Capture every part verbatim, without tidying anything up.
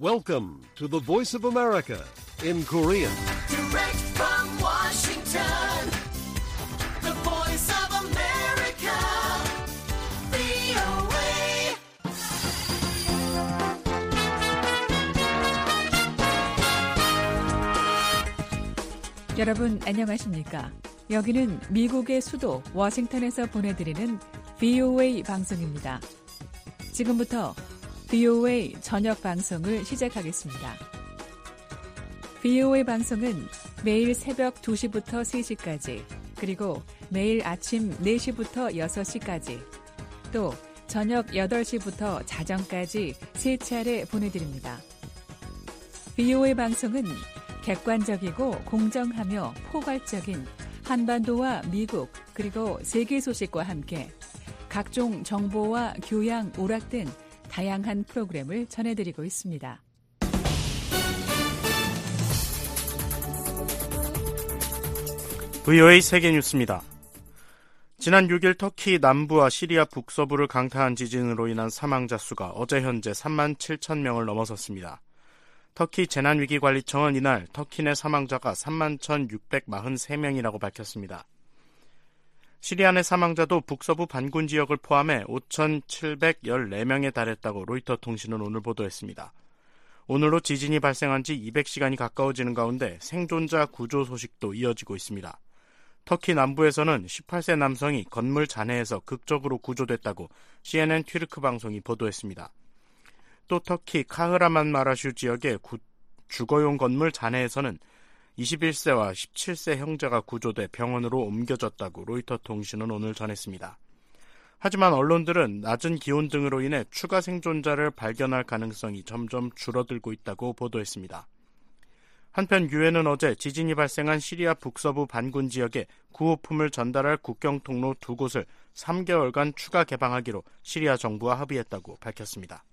Welcome to the Voice of America in Korean. Direct from Washington, the Voice of America, 브이오에이. 여러분 안녕하십니까? 여기는 미국의 수도 워싱턴에서 보내드리는 브이오에이 방송입니다. 지금부터 브이오에이 저녁 방송을 시작하겠습니다. 브이오에이 방송은 매일 새벽 두 시부터 세 시까지, 그리고 매일 아침 네 시부터 여섯 시까지, 또 저녁 여덟 시부터 자정까지 세 차례 보내드립니다. 브이오에이 방송은 객관적이고 공정하며 포괄적인 한반도와 미국 그리고 세계 소식과 함께 각종 정보와 교양, 오락 등 다양한 프로그램을 전해드리고 있습니다. 브이오에이 세계뉴스입니다. 지난 육 일 터키 남부와 시리아 북서부를 강타한 지진으로 인한 사망자 수가 어제 현재 삼만 칠천 명을 넘어섰습니다. 터키 재난위기관리청은 이날 터키 내 사망자가 삼만 천육백사십삼 명이라고 밝혔습니다. 시리아 내 사망자도 북서부 반군 지역을 포함해 오천칠백십사 명에 달했다고 로이터 통신은 오늘 보도했습니다. 오늘로 지진이 발생한 지 이백 시간이 가까워지는 가운데 생존자 구조 소식도 이어지고 있습니다. 터키 남부에서는 십팔 세 남성이 건물 잔해에서 극적으로 구조됐다고 씨엔엔 튀르크 방송이 보도했습니다. 또 터키 카흐라만마라슈 지역의 구, 주거용 건물 잔해에서는 이십일 세와 십칠 세 형제가 구조돼 병원으로 옮겨졌다고 로이터 통신은 오늘 전했습니다. 하지만 언론들은 낮은 기온 등으로 인해 추가 생존자를 발견할 가능성이 점점 줄어들고 있다고 보도했습니다. 한편 유엔은 어제 지진이 발생한 시리아 북서부 반군 지역에 구호품을 전달할 국경 통로 두 곳을 삼 개월간 추가 개방하기로 시리아 정부와 합의했다고 밝혔습니다.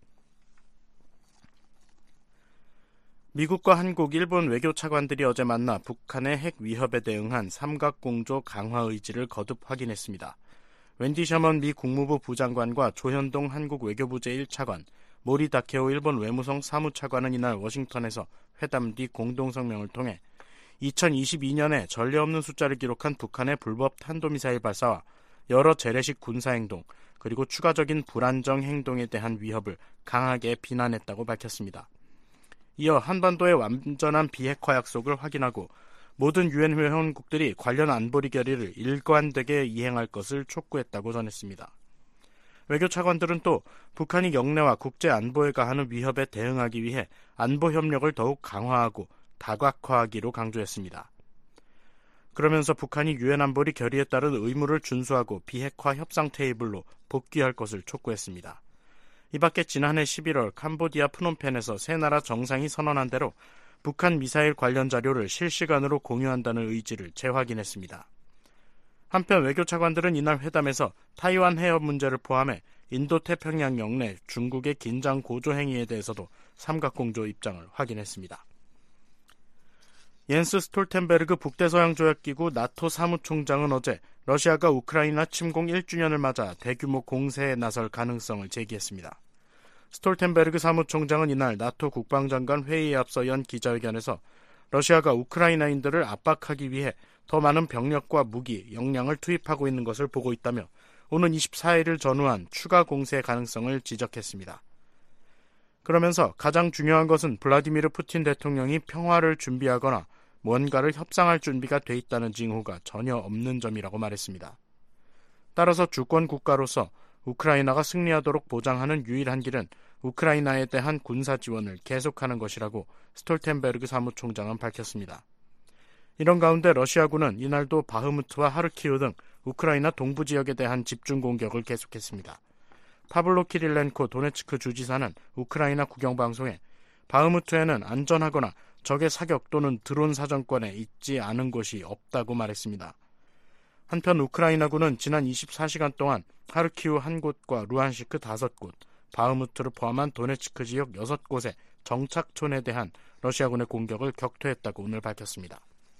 미국과 한국, 일본 외교 차관들이 어제 만나 북한의 핵 위협에 대응한 삼각공조 강화 의지를 거듭 확인했습니다. 웬디 셔먼 미 국무부 부장관과 조현동 한국 외교부 제일 차관, 모리 다케오 일본 외무성 사무차관은 이날 워싱턴에서 회담 뒤 공동성명을 통해 이천이십이 년에 전례 없는 숫자를 기록한 북한의 불법 탄도미사일 발사와 여러 재래식 군사행동, 그리고 추가적인 불안정 행동에 대한 위협을 강하게 비난했다고 밝혔습니다. 이어 한반도의 완전한 비핵화 약속을 확인하고 모든 유엔 회원국들이 관련 안보리 결의를 일관되게 이행할 것을 촉구했다고 전했습니다. 외교 차관들은 또 북한이 영내와 국제 안보에 가하는 위협에 대응하기 위해 안보 협력을 더욱 강화하고 다각화하기로 강조했습니다. 그러면서 북한이 유엔 안보리 결의에 따른 의무를 준수하고 비핵화 협상 테이블로 복귀할 것을 촉구했습니다. 이 밖에 지난해 십일월 캄보디아 프놈펜에서 세 나라 정상이 선언한 대로 북한 미사일 관련 자료를 실시간으로 공유한다는 의지를 재확인했습니다. 한편 외교 차관들은 이날 회담에서 타이완 해협 문제를 포함해 인도태평양 영내 중국의 긴장 고조 행위에 대해서도 삼각공조 입장을 확인했습니다. 옌스 스톨텐베르그 북대서양조약기구 나토 사무총장은 어제 러시아가 우크라이나 침공 일 주년을 맞아 대규모 공세에 나설 가능성을 제기했습니다. 스톨텐베르그 사무총장은 이날 나토 국방장관 회의에 앞서 연 기자회견에서 러시아가 우크라이나인들을 압박하기 위해 더 많은 병력과 무기, 역량을 투입하고 있는 것을 보고 있다며 오는 이십사 일을 전후한 추가 공세 가능성을 지적했습니다. 그러면서 가장 중요한 것은 블라디미르 푸틴 대통령이 평화를 준비하거나 뭔가를 협상할 준비가 돼 있다는 징후가 전혀 없는 점이라고 말했습니다. 따라서 주권 국가로서 우크라이나가 승리하도록 보장하는 유일한 길은 우크라이나에 대한 군사 지원을 계속하는 것이라고 스톨텐베르그 사무총장은 밝혔습니다. 이런 가운데 러시아군은 이날도 바흐무트와 하르키우 등 우크라이나 동부 지역에 대한 집중 공격을 계속했습니다. 파블로 키릴렌코 도네츠크 주지사는 우크라이나 국영방송에 바흐무트에는 안전하거나 적의 사격 또는 드론 사정권에 있지 않은 곳이 없다고 말했습니다. 한편 우크라이나군은 지난 이십사 시간 동안 하르키우 한 곳과 루안시크 다섯 곳, 바흐무트를 포함한 도네츠크 지역 여섯 곳의 정착촌에 대한 러시아군의 공격을 격퇴했다고 오늘 밝혔습니다.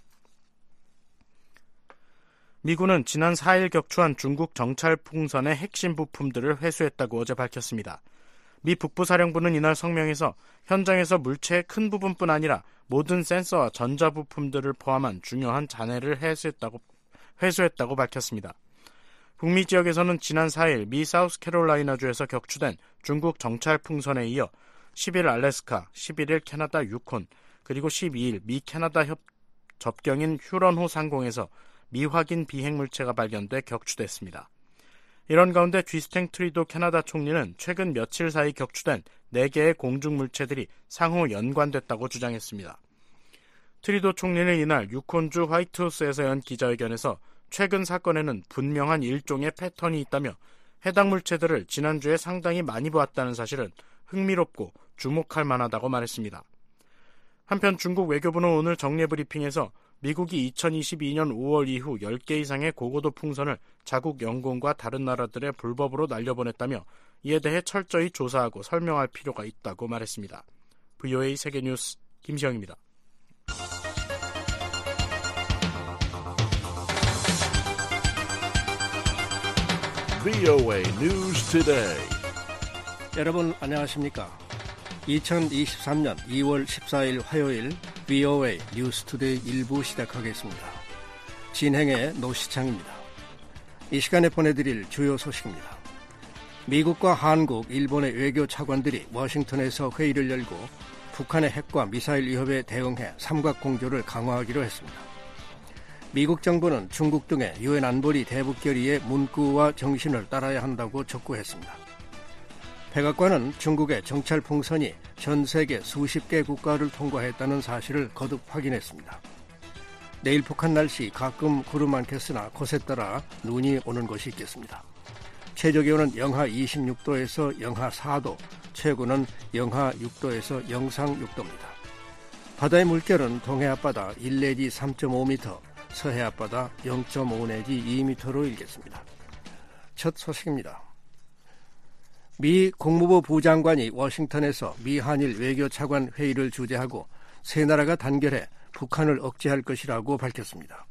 미군은 지난 사 일 격추한 중국 정찰 풍선의 핵심 부품들을 회수했다고 어제 밝혔습니다. 미 북부사령부는 이날 성명에서 현장에서 물체의 큰 부분뿐 아니라 모든 센서와 전자부품들을 포함한 중요한 잔해를 회수했다고, 회수했다고 밝혔습니다. 북미 지역에서는 지난 사 일 미 사우스캐롤라이나주에서 격추된 중국 정찰 풍선에 이어 십 일 알래스카, 십일 일 캐나다 유콘, 그리고 십이 일 미 캐나다 협, 접경인 휴런호 상공에서 미확인 비행물체가 발견돼 격추됐습니다. 이런 가운데 쥐스탱 트리도 캐나다 총리는 최근 며칠 사이 격추된 네 개의 공중물체들이 상호 연관됐다고 주장했습니다. 트리도 총리는 이날 유콘주 화이트하우스에서 연 기자회견에서 최근 사건에는 분명한 일종의 패턴이 있다며 해당 물체들을 지난주에 상당히 많이 보았다는 사실은 흥미롭고 주목할 만하다고 말했습니다. 한편 중국 외교부는 오늘 정례 브리핑에서 미국이 이천이십이 년 오월 이후 열 개 이상의 고고도 풍선을 자국 영공과 다른 나라들의 불법으로 날려보냈다며 이에 대해 철저히 조사하고 설명할 필요가 있다고 말했습니다. 브이오에이 세계뉴스 김시영입니다. 브이오에이 News Today. 여러분 안녕하십니까? 이천이십삼 년 이월 십사일 화요일 브이오에이 뉴스 투데이 일 부 시작하겠습니다. 진행의 노시창입니다. 이 시간에 보내드릴 주요 소식입니다. 미국과 한국, 일본의 외교 차관들이 워싱턴에서 회의를 열고 북한의 핵과 미사일 위협에 대응해 삼각공조를 강화하기로 했습니다. 미국 정부는 중국 등의 유엔 안보리 대북 결의의 문구와 정신을 따라야 한다고 촉구했습니다. 백악관은 중국의 정찰 풍선이 전 세계 수십 개 국가를 통과했다는 사실을 거듭 확인했습니다. 내일 북한 날씨 가끔 구름 많겠으나 곳에 따라 눈이 오는 곳이 있겠습니다. 최저기온은 영하 이십육 도에서 영하 사 도, 최고는 영하 육 도에서 영상 육 도입니다. 바다의 물결은 동해 앞바다 일 내지 삼 점 오 미터, 서해 앞바다 영 점 오 내지 이 미터로 일겠습니다. 첫 소식입니다. 미 국무부 부장관이 워싱턴에서 미 한일 외교차관 회의를 주재하고 세 나라가 단결해 북한을 억제할 것이라고 밝혔습니다.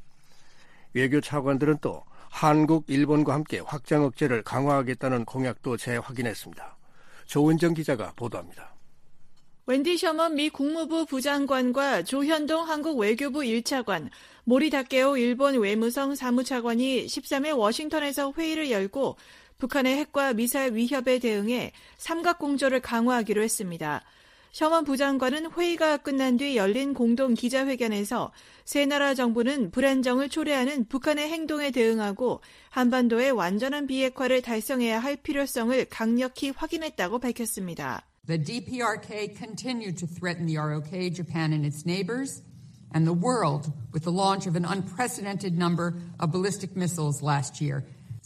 외교차관들은 또 한국, 일본과 함께 확장 억제를 강화하겠다는 공약도 재확인했습니다. 조은정 기자가 보도합니다. 웬디 셔먼 미 국무부 부장관과 조현동 한국 외교부 일 차관, 모리 다케오 일본 외무성 사무차관이 십삼 일 워싱턴에서 회의를 열고 북한의 핵과 미사일 위협에 대응해 삼각공조를 강화하기로 했습니다. 셔먼 부장관은 회의가 끝난 뒤 열린 공동 기자회견에서 세 나라 정부는 불안정을 초래하는 북한의 행동에 대응하고 한반도의 완전한 비핵화를 달성해야 할 필요성을 강력히 확인했다고 밝혔습니다. The 디피아르케이 continued to threaten the 알오케이, Japan and its neighbors, and the world with the launch of an unprecedented number of ballistic missiles last year.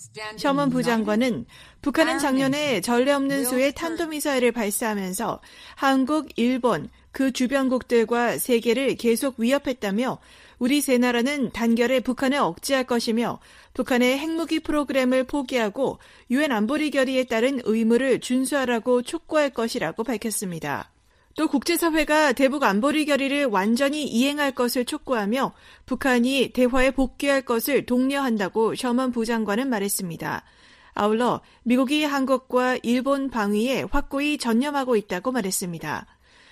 셔먼 부장관은 북한은 작년에 전례 없는 수의 탄도미사일을 발사하면서 한국, 일본, 그 주변국들과 세계를 계속 위협했다며 우리 세 나라는 단결에 북한을 억제할 것이며 북한의 핵무기 프로그램을 포기하고 유엔 안보리 결의에 따른 의무를 준수하라고 촉구할 것이라고 밝혔습니다. 또 국제사회가 대북 안보리 결의를 완전히 이행할 것을 촉구하며 북한이 대화에 복귀할 것을 독려한다고 셔먼 부장관은 말했습니다. 아울러 미국이 한국과 일본 방위에 확고히 전념하고 있다고 말했습니다.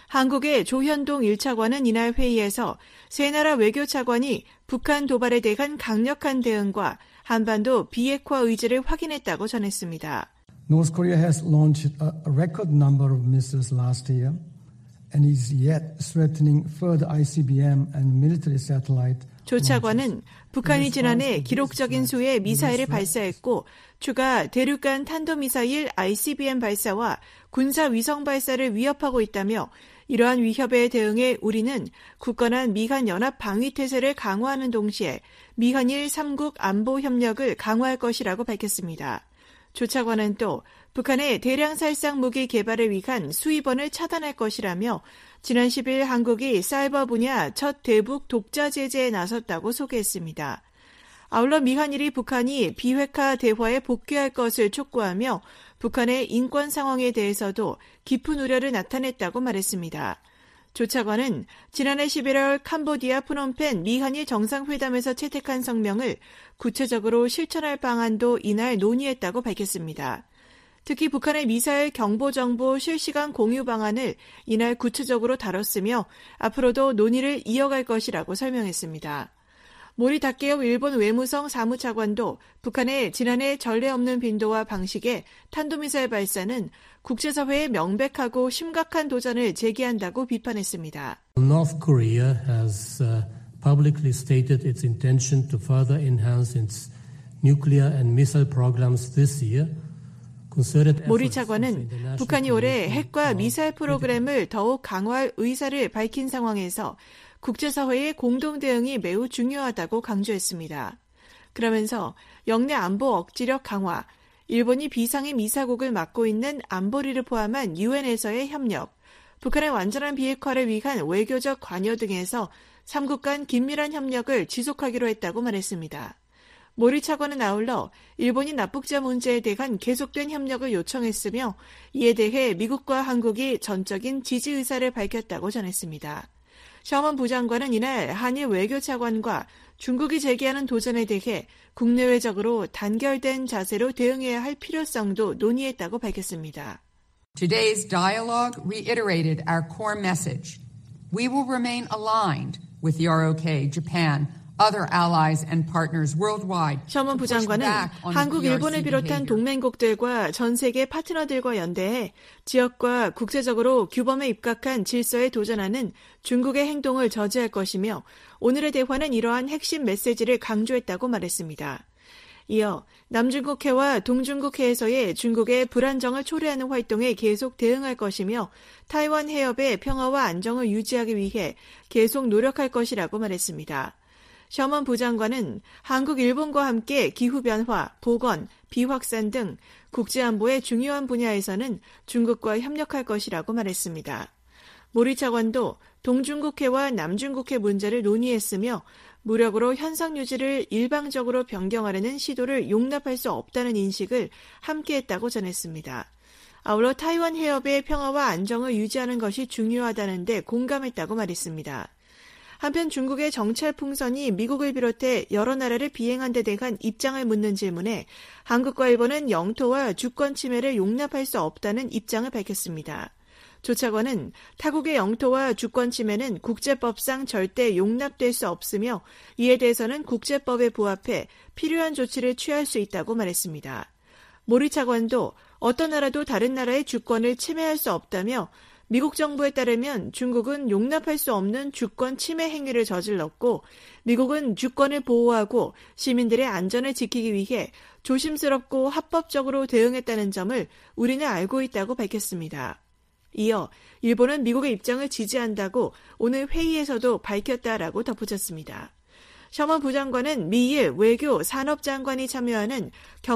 한국의 조현동 일 차관은 이날 회의에서 세 나라 외교차관이 북한 도발에 대한 강력한 대응과 한반도 비핵화 의지를 확인했다고 전했습니다. North Korea has launched a record number of missiles last year. And is yet threatening further 아이씨비엠 and military satellite. 조 차관은 북한이 지난해 기록적인 수의 미사일을 발사했고 추가 대륙간 탄도미사일 아이씨비엠 발사와 군사위성 발사를 위협하고 있다며 이러한 위협에 대응해 우리는 굳건한 미한 연합 방위태세를 강화하는 동시에 미한일 삼 국 안보 협력을 강화할 것이라고 밝혔습니다. 조 차관은 또 북한의 대량 살상 무기 개발을 위한 수입원을 차단할 것이라며 지난 십 일 한국이 사이버 분야 첫 대북 독자 제재에 나섰다고 소개했습니다. 아울러 미한일이 북한이 비핵화 대화에 복귀할 것을 촉구하며 북한의 인권 상황에 대해서도 깊은 우려를 나타냈다고 말했습니다. 조 차관은 지난해 십일월 캄보디아 프놈펜 미한일 정상회담에서 채택한 성명을 구체적으로 실천할 방안도 이날 논의했다고 밝혔습니다. 특히 북한의 미사일 경보 정보 실시간 공유 방안을 이날 구체적으로 다뤘으며 앞으로도 논의를 이어갈 것이라고 설명했습니다. 모리 다케오 일본 외무성 사무차관도 북한의 지난해 전례 없는 빈도와 방식의 탄도미사일 발사는 국제사회에 명백하고 심각한 도전을 제기한다고 비판했습니다. North Korea has uh, publicly stated its intention to further enhance its nuclear and missile programs this year. 모리 차관은 북한이 올해 핵과 미사일 프로그램을 더욱 강화할 의사를 밝힌 상황에서 국제사회의 공동 대응이 매우 중요하다고 강조했습니다. 그러면서 영내 안보 억지력 강화, 일본이 비상의 미사국을 맡고 있는 안보리를 포함한 유엔에서의 협력, 북한의 완전한 비핵화를 위한 외교적 관여 등에서 삼국 간 긴밀한 협력을 지속하기로 했다고 말했습니다. 모리 차관은 아울러 일본이 납북자 문제에 대한 계속된 협력을 요청했으며 이에 대해 미국과 한국이 전적인 지지 의사를 밝혔다고 전했습니다. 셔먼 부장관은 이날 한일 외교차관과 중국이 제기하는 도전에 대해 국내외적으로 단결된 자세로 대응해야 할 필요성도 논의했다고 밝혔습니다. Today's dialogue reiterated our core message. We will remain aligned with the R O K, Japan, other allies and partners worldwide. 셔먼 부장관은 한국, 일본을 비롯한 동맹국들과 전 세계 파트너들과 연대해 지역과 국제적으로 규범에 입각한 질서에 도전하는 중국의 행동을 저지할 것이며 오늘의 대화는 이러한 핵심 메시지를 강조했다고 말했습니다. 이어 남중국해와 동중국해에서의 중국의 불안정을 초래하는 활동에 계속 대응할 것이며 타이완 해협의 평화와 안정을 유지하기 위해 계속 노력할 것이라고 말했습니다. 셔먼 부장관은 한국, 일본과 함께 기후변화, 보건, 비확산 등 국제안보의 중요한 분야에서는 중국과 협력할 것이라고 말했습니다. 모리 차관도 동중국해와 남중국해 문제를 논의했으며 무력으로 현상 유지를 일방적으로 변경하려는 시도를 용납할 수 없다는 인식을 함께했다고 전했습니다. 아울러 타이완 해협의 평화와 안정을 유지하는 것이 중요하다는 데 공감했다고 말했습니다. 한편 중국의 정찰 풍선이 미국을 비롯해 여러 나라를 비행한 데 대한 입장을 묻는 질문에 한국과 일본은 영토와 주권 침해를 용납할 수 없다는 입장을 밝혔습니다. 조 차관은 타국의 영토와 주권 침해는 국제법상 절대 용납될 수 없으며 이에 대해서는 국제법에 부합해 필요한 조치를 취할 수 있다고 말했습니다. 모리 차관도 어떤 나라도 다른 나라의 주권을 침해할 수 없다며 미국 정부에 따르면 중국은 용납할 수 없는 주권 침해 행위를 저질렀고 미국은 주권을 보호하고 시민들의 안전을 지키기 위해 조심스럽고 합법적으로 대응했다는 점을 우리는 알고 있다고 밝혔습니다. 이어 일본은 미국의 입장을 지지한다고 오늘 회의에서도 밝혔다라고 덧붙였습니다. 셔먼 부장관은 미일 외교 산업장관이 참여하는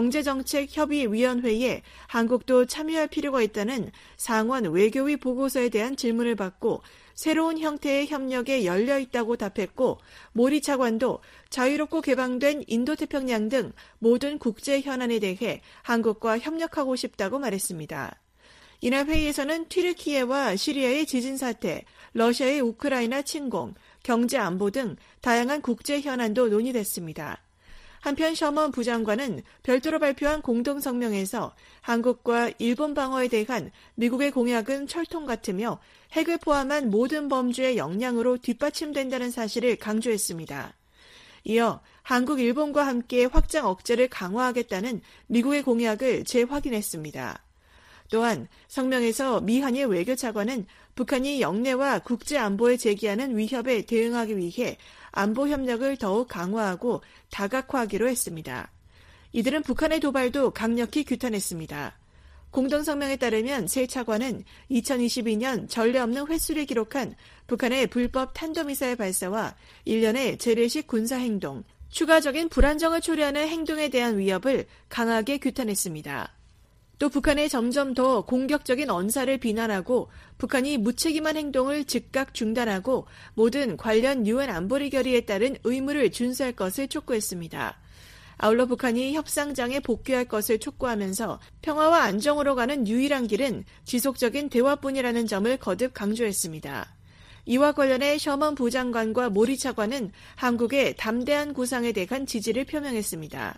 경제정책협의위원회에 한국도 참여할 필요가 있다는 상원 외교위 보고서에 대한 질문을 받고 새로운 형태의 협력에 열려 있다고 답했고 모리 차관도 자유롭고 개방된 인도태평양 등 모든 국제 현안에 대해 한국과 협력하고 싶다고 말했습니다. 이날 회의에서는 튀르키예와 시리아의 지진 사태, 러시아의 우크라이나 침공, 경제 안보 등 다양한 국제 현안도 논의됐습니다. 한편 셔먼 부장관은 별도로 발표한 공동성명에서 한국과 일본 방어에 대한 미국의 공약은 철통 같으며 핵을 포함한 모든 범주의 역량으로 뒷받침된다는 사실을 강조했습니다. 이어 한국, 일본과 함께 확장 억제를 강화하겠다는 미국의 공약을 재확인했습니다. 또한 성명에서 미한일 외교차관은 북한이 영내와 국제안보에 제기하는 위협에 대응하기 위해 안보협력을 더욱 강화하고 다각화하기로 했습니다. 이들은 북한의 도발도 강력히 규탄했습니다. 공동성명에 따르면 세 차관은 이천이십이 년 전례 없는 횟수를 기록한 북한의 불법 탄도미사일 발사와 일련의 재래식 군사행동, 추가적인 불안정을 초래하는 행동에 대한 위협을 강하게 규탄했습니다. 또 북한의 점점 더 공격적인 언사를 비난하고 북한이 무책임한 행동을 즉각 중단하고 모든 관련 유엔 안보리 결의에 따른 의무를 준수할 것을 촉구했습니다. 아울러 북한이 협상장에 복귀할 것을 촉구하면서 평화와 안정으로 가는 유일한 길은 지속적인 대화뿐이라는 점을 거듭 강조했습니다. 이와 관련해 셔먼 부장관과 모리 차관은 한국의 담대한 구상에 대한 지지를 표명했습니다.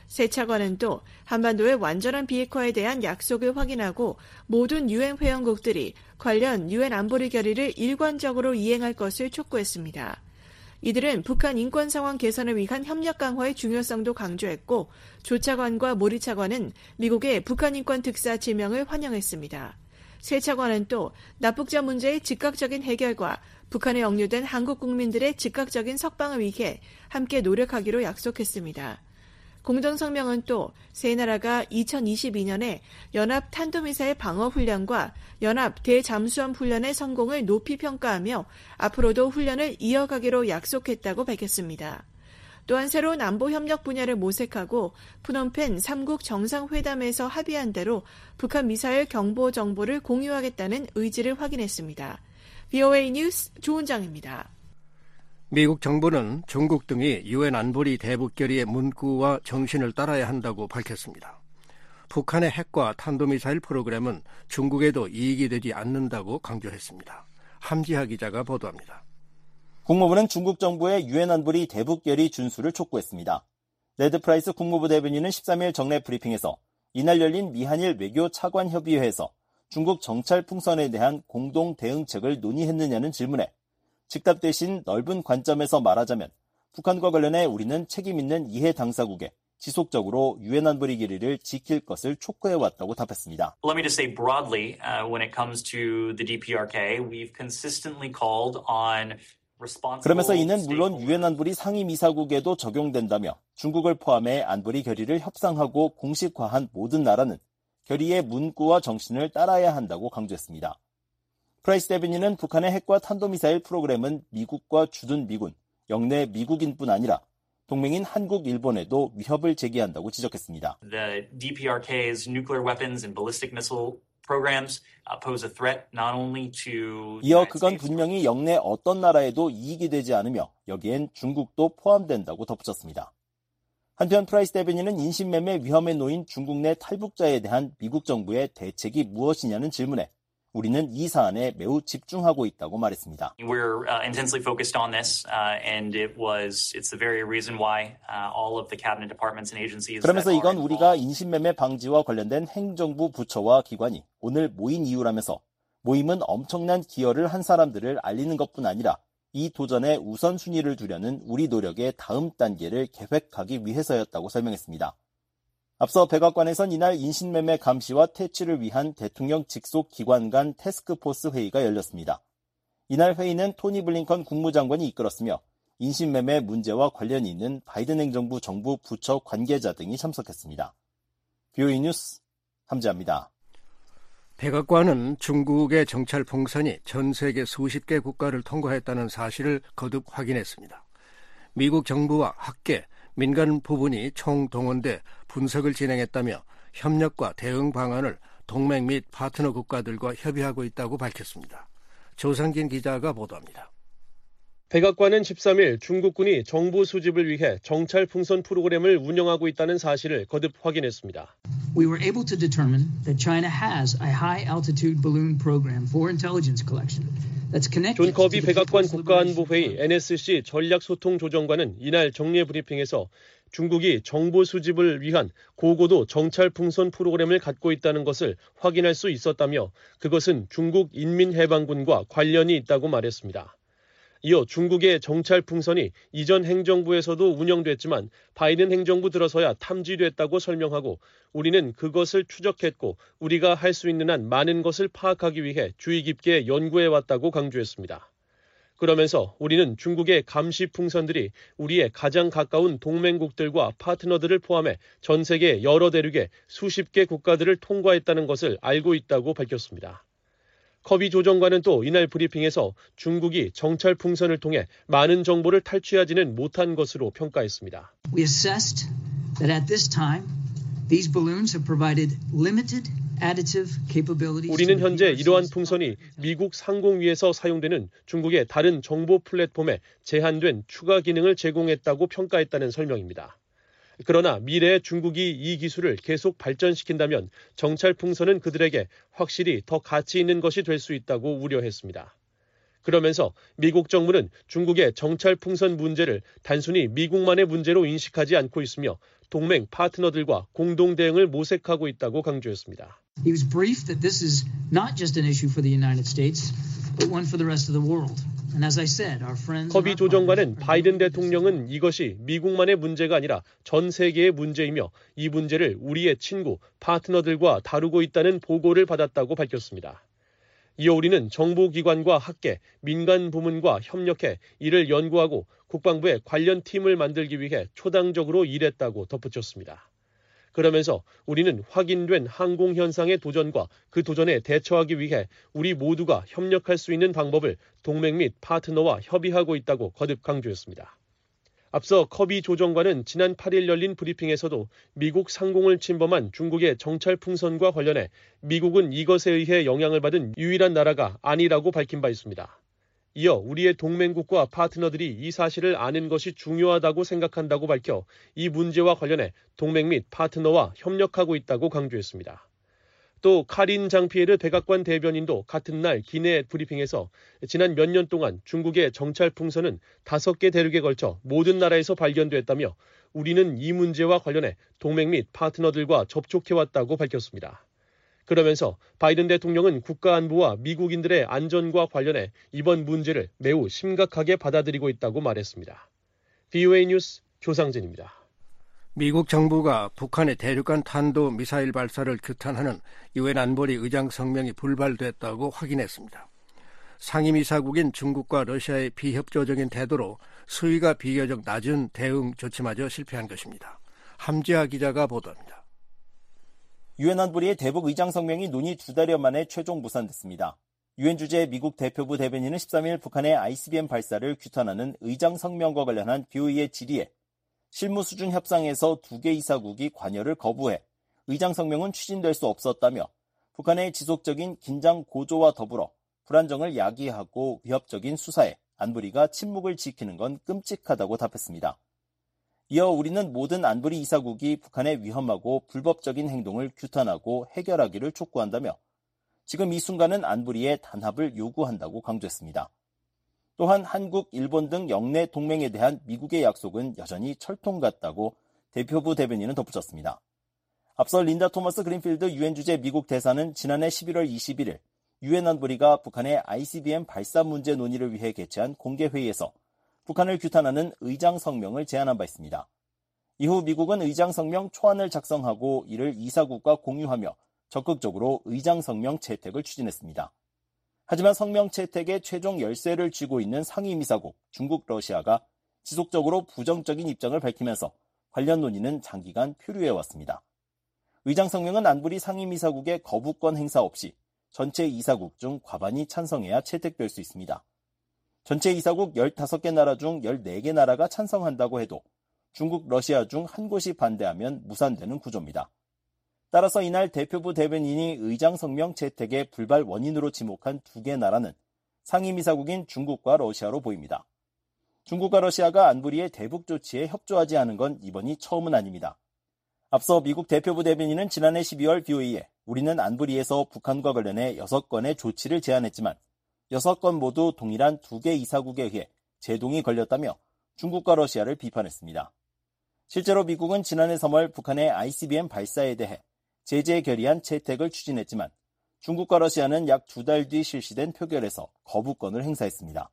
새 차관은 또 한반도의 완전한 비핵화에 대한 약속을 확인하고 모든 유엔 회원국들이 관련 유엔 안보리 결의를 일관적으로 이행할 것을 촉구했습니다. 이들은 북한 인권 상황 개선을 위한 협력 강화의 중요성도 강조했고 조 차관과 모리 차관은 미국의 북한 인권 특사 지명을 환영했습니다. 새 차관은 또 납북자 문제의 즉각적인 해결과 북한에 억류된 한국 국민들의 즉각적인 석방을 위해 함께 노력하기로 약속했습니다. 공동성명은 또 세 나라가 이천이십이 년에 연합 탄도미사일 방어 훈련과 연합 대잠수함 훈련의 성공을 높이 평가하며 앞으로도 훈련을 이어가기로 약속했다고 밝혔습니다. 또한 새로운 안보 협력 분야를 모색하고 푸놈펜 삼국 정상회담에서 합의한 대로 북한 미사일 경보 정보를 공유하겠다는 의지를 확인했습니다. 브이오에이 뉴스 조은정입니다. 미국 정부는 중국 등이 유엔 안보리 대북결의의 문구와 정신을 따라야 한다고 밝혔습니다. 북한의 핵과 탄도미사일 프로그램은 중국에도 이익이 되지 않는다고 강조했습니다. 함지하 기자가 보도합니다. 국무부는 중국 정부의 유엔 안보리 대북결의 준수를 촉구했습니다. 네드 프라이스 국무부 대변인은 십삼 일 정례 브리핑에서 이날 열린 미한일 외교 차관 협의회에서 중국 정찰 풍선에 대한 공동 대응책을 논의했느냐는 질문에 즉답 대신 넓은 관점에서 말하자면 북한과 관련해 우리는 책임 있는 이해 당사국에 지속적으로 유엔 안보리 결의를 지킬 것을 촉구해왔다고 답했습니다. Let me just say broadly, uh, when it comes to the 디피아르케이, we've consistently called on 그러면서 이는 물론 유엔 안보리 상임이사국에도 적용된다며 중국을 포함해 안보리 결의를 협상하고 공식화한 모든 나라는 결의의 문구와 정신을 따라야 한다고 강조했습니다. 프라이스 대변인은 북한의 핵과 탄도미사일 프로그램은 미국과 주둔 미군, 영내 미국인뿐 아니라 동맹인 한국, 일본에도 위협을 제기한다고 지적했습니다. The 디피아르케이's nuclear weapons and ballistic missile programs pose a threat not only to 이어 그건 분명히 영내 어떤 나라에도 이익이 되지 않으며 여기엔 중국도 포함된다고 덧붙였습니다. 한편 프라이스 대변인은 인신매매 위험에 놓인 중국 내 탈북자에 대한 미국 정부의 대책이 무엇이냐는 질문에 우리는 이 사안에 매우 집중하고 있다고 말했습니다. We're uh, intensely focused on this, uh, and it was it's the very reason why uh, all of the cabinet departments and agencies. 그러면서 이건 우리가 인신매매 방지와 관련된 행정부 부처와 기관이 오늘 모인 이유라면서 모임은 엄청난 기여를 한 사람들을 알리는 것뿐 아니라 이 도전에 우선순위를 두려는 우리 노력의 다음 단계를 계획하기 위해서였다고 설명했습니다. 앞서 백악관에선 이날 인신매매 감시와 퇴치를 위한 대통령 직속 기관 간 태스크포스 회의가 열렸습니다. 이날 회의는 토니 블링컨 국무장관이 이끌었으며 인신매매 문제와 관련이 있는 바이든 행정부 정부 부처 관계자 등이 참석했습니다. 브이오에이 뉴스 함지아입니다. 백악관은 중국의 정찰 풍선이 전 세계 수십 개 국가를 통과했다는 사실을 거듭 확인했습니다. 미국 정부와 학계, 민간 부분이 총동원돼 분석을 진행했다며 협력과 대응 방안을 동맹 및 파트너 국가들과 협의하고 있다고 밝혔습니다. 조상진 기자가 보도합니다. 백악관은 십삼 일 중국군이 정보 수집을 위해 정찰 풍선 프로그램을 운영하고 있다는 사실을 거듭 확인했습니다. We were able to determine that China has a high-altitude balloon program for intelligence collection that's connected. 존 커비 백악관 국가안보회의 엔에스씨 전략소통조정관은 이날 정례 브리핑에서 중국이 정보 수집을 위한 고고도 정찰 풍선 프로그램을 갖고 있다는 것을 확인할 수 있었다며 그것은 중국 인민해방군과 관련이 있다고 말했습니다. 이어 중국의 정찰 풍선이 이전 행정부에서도 운영됐지만 바이든 행정부 들어서야 탐지됐다고 설명하고 우리는 그것을 추적했고 우리가 할 수 있는 한 많은 것을 파악하기 위해 주의 깊게 연구해왔다고 강조했습니다. 그러면서 우리는 중국의 감시 풍선들이 우리의 가장 가까운 동맹국들과 파트너들을 포함해 전 세계 여러 대륙의 수십 개 국가들을 통과했다는 것을 알고 있다고 밝혔습니다. 커비 조정관은 또 이날 브리핑에서 중국이 정찰 풍선을 통해 많은 정보를 탈취하지는 못한 것으로 평가했습니다. We assessed that at this time these balloons have provided limited additive capabilities. 우리는 현재 이러한 풍선이 미국 상공위에서 사용되는 중국의 다른 정보 플랫폼에 제한된 추가 기능을 제공했다고 평가했다는 설명입니다. 그러나 미래에 중국이 이 기술을 계속 발전시킨다면 정찰 풍선은 그들에게 확실히 더 가치 있는 것이 될 수 있다고 우려했습니다. 그러면서 미국 정부는 중국의 정찰 풍선 문제를 단순히 미국만의 문제로 인식하지 않고 있으며 동맹 파트너들과 공동 대응을 모색하고 있다고 강조했습니다. He was briefed that this is not just an issue for the United States, but one for the rest of the world. And as I said, our friends. 커비 조정관은 바이든 대통령은 이것이 미국만의 문제가 아니라 전 세계의 문제이며 이 문제를 우리의 친구, 파트너들과 다루고 있다는 보고를 받았다고 밝혔습니다. 이어 우리는 정보기관과 학계, 민간 부문과 협력해 이를 연구하고 국방부에 관련 팀을 만들기 위해 초당적으로 일했다고 덧붙였습니다. 그러면서 우리는 확인된 항공 현상의 도전과 그 도전에 대처하기 위해 우리 모두가 협력할 수 있는 방법을 동맹 및 파트너와 협의하고 있다고 거듭 강조했습니다. 앞서 커비 조정관은 지난 팔 일 열린 브리핑에서도 미국 상공을 침범한 중국의 정찰 풍선과 관련해 미국은 이것에 의해 영향을 받은 유일한 나라가 아니라고 밝힌 바 있습니다. 이어 우리의 동맹국과 파트너들이 이 사실을 아는 것이 중요하다고 생각한다고 밝혀 이 문제와 관련해 동맹 및 파트너와 협력하고 있다고 강조했습니다. 또 카린 장피에르 백악관 대변인도 같은 날 기내 브리핑에서 지난 몇 년 동안 중국의 정찰 풍선은 다섯 개 대륙에 걸쳐 모든 나라에서 발견됐다며 우리는 이 문제와 관련해 동맹 및 파트너들과 접촉해왔다고 밝혔습니다. 그러면서 바이든 대통령은 국가안보와 미국인들의 안전과 관련해 이번 문제를 매우 심각하게 받아들이고 있다고 말했습니다. 브이오에이 뉴스 조상진입니다. 미국 정부가 북한의 대륙간 탄도미사일 발사를 규탄하는 유엔 안보리 의장 성명이 불발됐다고 확인했습니다. 상임이사국인 중국과 러시아의 비협조적인 태도로 수위가 비교적 낮은 대응 조치마저 실패한 것입니다. 함지아 기자가 보도합니다. 유엔 안보리의 대북 의장 성명이 논의 두 달여 만에 최종 무산됐습니다. 유엔 주재 미국 대표부 대변인은 십삼 일 북한의 아이씨비엠 발사를 규탄하는 의장 성명과 관련한 비오이의 질의에 실무 수준 협상에서 두 개 이사국이 관여를 거부해 의장 성명은 추진될 수 없었다며 북한의 지속적인 긴장 고조와 더불어 불안정을 야기하고 위협적인 수사에 안보리가 침묵을 지키는 건 끔찍하다고 답했습니다. 이어 우리는 모든 안보리 이사국이 북한의 위험하고 불법적인 행동을 규탄하고 해결하기를 촉구한다며 지금 이 순간은 안보리의 단합을 요구한다고 강조했습니다. 또한 한국, 일본 등 영내 동맹에 대한 미국의 약속은 여전히 철통 같다고 대표부 대변인은 덧붙였습니다. 앞서 린다 토머스 그린필드 유엔 주재 미국 대사는 지난해 십일월 이십일일 유엔 안보리가 북한의 아이씨비엠 발사 문제 논의를 위해 개최한 공개회의에서 북한을 규탄하는 의장 성명을 제안한 바 있습니다. 이후 미국은 의장 성명 초안을 작성하고 이를 이사국과 공유하며 적극적으로 의장 성명 채택을 추진했습니다. 하지만 성명 채택에 최종 열쇠를 쥐고 있는 상임이사국 중국, 러시아가 지속적으로 부정적인 입장을 밝히면서 관련 논의는 장기간 표류해왔습니다. 의장 성명은 안보리 상임이사국의 거부권 행사 없이 전체 이사국 중 과반이 찬성해야 채택될 수 있습니다. 전체 이사국 열다섯 개 나라 중 열네 개 나라가 찬성한다고 해도 중국, 러시아 중 한 곳이 반대하면 무산되는 구조입니다. 따라서 이날 대표부 대변인이 의장 성명 채택의 불발 원인으로 지목한 두 개 나라는 상임이사국인 중국과 러시아로 보입니다. 중국과 러시아가 안보리의 대북 조치에 협조하지 않은 건 이번이 처음은 아닙니다. 앞서 미국 대표부 대변인은 지난해 십이월 비오이에 우리는 안보리에서 북한과 관련해 여섯 건의 조치를 제안했지만 여섯 건 모두 동일한 두 개 이사국에 의해 제동이 걸렸다며 중국과 러시아를 비판했습니다. 실제로 미국은 지난해 삼월 북한의 아이씨비엠 발사에 대해 제재 결의안 채택을 추진했지만 중국과 러시아는 약 두 달 뒤 실시된 표결에서 거부권을 행사했습니다.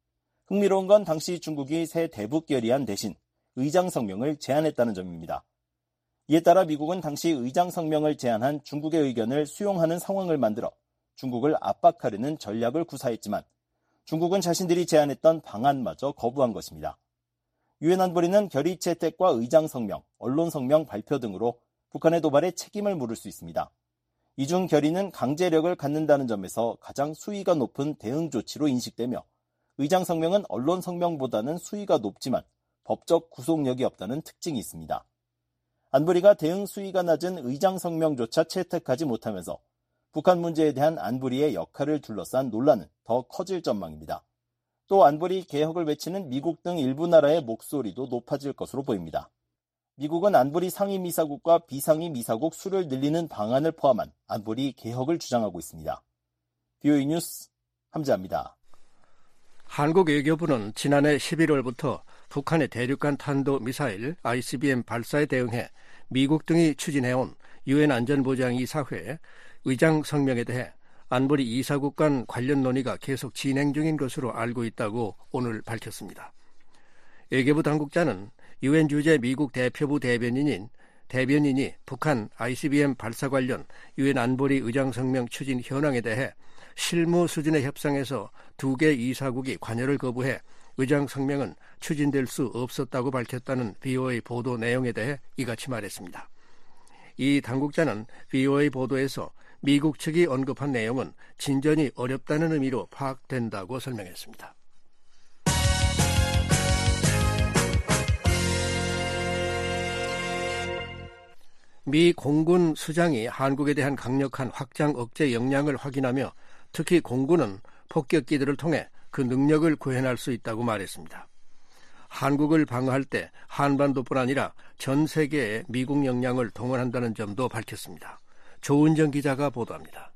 흥미로운 건 당시 중국이 새 대북 결의안 대신 의장 성명을 제안했다는 점입니다. 이에 따라 미국은 당시 의장 성명을 제안한 중국의 의견을 수용하는 상황을 만들어 중국을 압박하려는 전략을 구사했지만 중국은 자신들이 제안했던 방안마저 거부한 것입니다. 유엔 안보리는 결의 채택과 의장 성명, 언론 성명 발표 등으로 북한의 도발에 책임을 물을 수 있습니다. 이중 결의는 강제력을 갖는다는 점에서 가장 수위가 높은 대응 조치로 인식되며 의장 성명은 언론 성명보다는 수위가 높지만 법적 구속력이 없다는 특징이 있습니다. 안보리가 대응 수위가 낮은 의장 성명조차 채택하지 못하면서 북한 문제에 대한 안보리의 역할을 둘러싼 논란은 더 커질 전망입니다. 또 안보리 개혁을 외치는 미국 등 일부 나라의 목소리도 높아질 것으로 보입니다. 미국은 안보리 상임이사국과 비상임이사국 수를 늘리는 방안을 포함한 안보리 개혁을 주장하고 있습니다. 비오이 뉴스 함재합니다. 한국 외교부는 지난해 십일월부터 북한의 대륙간 탄도 미사일 아이씨비엠 발사에 대응해 미국 등이 추진해온 유엔 안전보장이사회 의장 성명에 대해 안보리 이사국 간 관련 논의가 계속 진행 중인 것으로 알고 있다고 오늘 밝혔습니다. 외교부 당국자는 유엔 주재 미국 대표부 대변인인 대변인이 북한 아이씨비엠 발사 관련 유엔 안보리 의장 성명 추진 현황에 대해 실무 수준의 협상에서 두 개 이사국이 관여를 거부해 의장 성명은 추진될 수 없었다고 밝혔다는 브이오에이 보도 내용에 대해 이같이 말했습니다. 이 당국자는 브이오에이 보도에서 미국 측이 언급한 내용은 진전이 어렵다는 의미로 파악된다고 설명했습니다. 미 공군 수장이 한국에 대한 강력한 확장 억제 역량을 확인하며 특히 공군은 폭격기들을 통해 그 능력을 구현할 수 있다고 말했습니다. 한국을 방어할 때 한반도뿐 아니라 전 세계에 미국 역량을 동원한다는 점도 밝혔습니다. 조은정 기자가 보도합니다.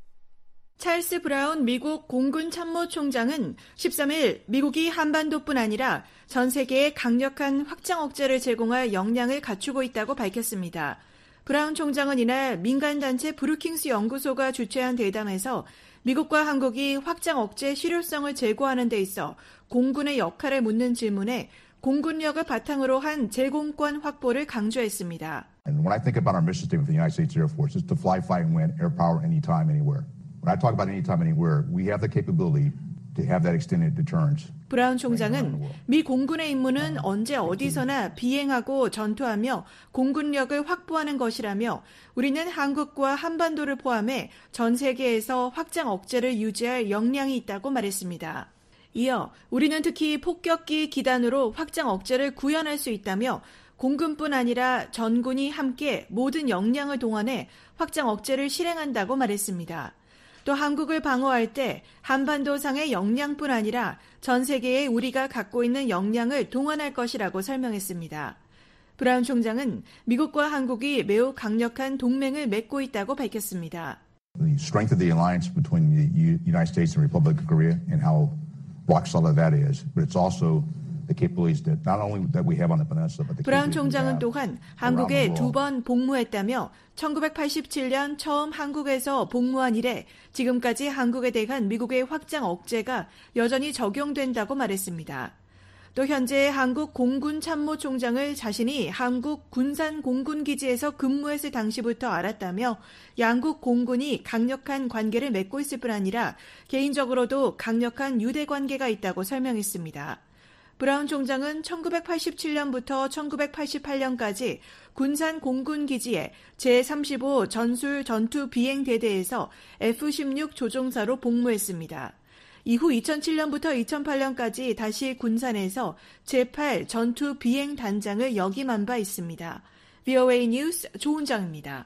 찰스 브라운 미국 공군 참모총장은 십삼 일 미국이 한반도뿐 아니라 전 세계에 강력한 확장 억제를 제공할 역량을 갖추고 있다고 밝혔습니다. 브라운 총장은 이날 민간단체 브루킹스 연구소가 주최한 대담에서 미국과 한국이 확장 억제 실효성을 제고하는 데 있어 공군의 역할을 묻는 질문에 공군력을 바탕으로 한 제공권 확보를 강조했습니다. And when I think about our mission statement for the United States Air Force, it's to fly, fight, and win air power anytime, anywhere. When I talk about anytime, anywhere, we have the capability to have that extended deterrence. 브라운 총장은 미 공군의 임무는 언제 어디서나 비행하고 전투하며 공군력을 확보하는 것이라며 우리는 한국과 한반도를 포함해 전 세계에서 확장 억제를 유지할 역량이 있다고 말했습니다. 이어 우리는 특히 폭격기 기단으로 확장 억제를 구현할 수 있다며 공군뿐 아니라 전군이 함께 모든 역량을 동원해 확장 억제를 실행한다고 말했습니다. 또 한국을 방어할 때 한반도상의 역량뿐 아니라 전 세계에 우리가 갖고 있는 역량을 동원할 것이라고 설명했습니다. 브라운 총장은 미국과 한국이 매우 강력한 동맹을 맺고 있다고 밝혔습니다. The strength of the alliance between the United States and Republic of Korea and how rock solid that is, but it's also the capabilities that not only that we have on the peninsula, but the 브라운 총장은 또한 한국에 두 번 복무했다며 천구백팔십칠 년 처음 한국에서 복무한 이래 지금까지 한국에 대한 미국의 확장 억제가 여전히 적용된다고 말했습니다. 또 현재 한국 공군 참모총장을 자신이 한국 군산 공군기지에서 근무했을 당시부터 알았다며 양국 공군이 강력한 관계를 맺고 있을 뿐 아니라 개인적으로도 강력한 유대 관계가 있다고 설명했습니다. 브라운 총장은 천구백팔십칠 년부터 천구백팔십팔 년까지 군산 공군기지의 제삼십오 전술 전투 비행대대에서 에프 십육 조종사로 복무했습니다. 이후 이천칠 년부터 이천팔 년까지 다시 군산에서 제팔 전투 비행단장을 역임한 바 있습니다. 브이오에이 뉴스 조은정입니다.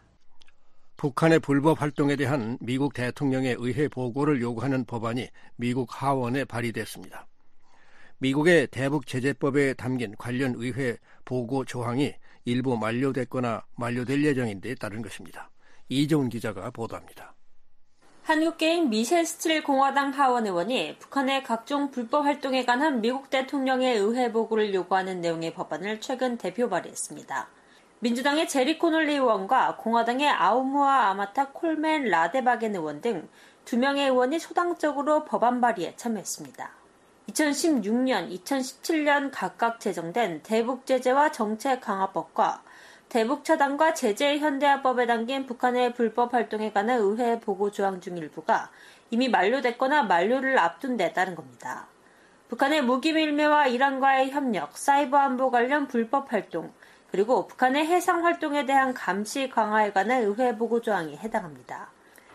북한의 불법 활동에 대한 미국 대통령의 의회 보고를 요구하는 법안이 미국 하원에 발의됐습니다. 미국의 대북제재법에 담긴 관련 의회 보고 조항이 일부 만료됐거나 만료될 예정인데 따른 것입니다. 이정훈 기자가 보도합니다. 한국계인 미셸 스틸 공화당 하원 의원이 북한의 각종 불법 활동에 관한 미국 대통령의 의회 보고를 요구하는 내용의 법안을 최근 대표 발의했습니다. 민주당의 제리 코놀리 의원과 공화당의 아우무아 아마타 콜맨 라데바겐 의원 등 두 명의 의원이 소당적으로 법안 발의에 참여했습니다. 이천십육 년, 이천십칠 년 각각 제정된 대북제재와 정책 강화법과 대북차단과 제재 현대화법에 담긴 북한의 불법 활동에 관한 의회 보고 조항 중 일부가 이미 만료됐거나 만료를 앞둔 데 따른 겁니다. 북한의 무기 밀매와 이란과의 협력, 사이버 안보 관련 불법 활동, 그리고 북한의 해상 활동에 대한 감시 강화에 관한 의회 보고 조항이 해당합니다.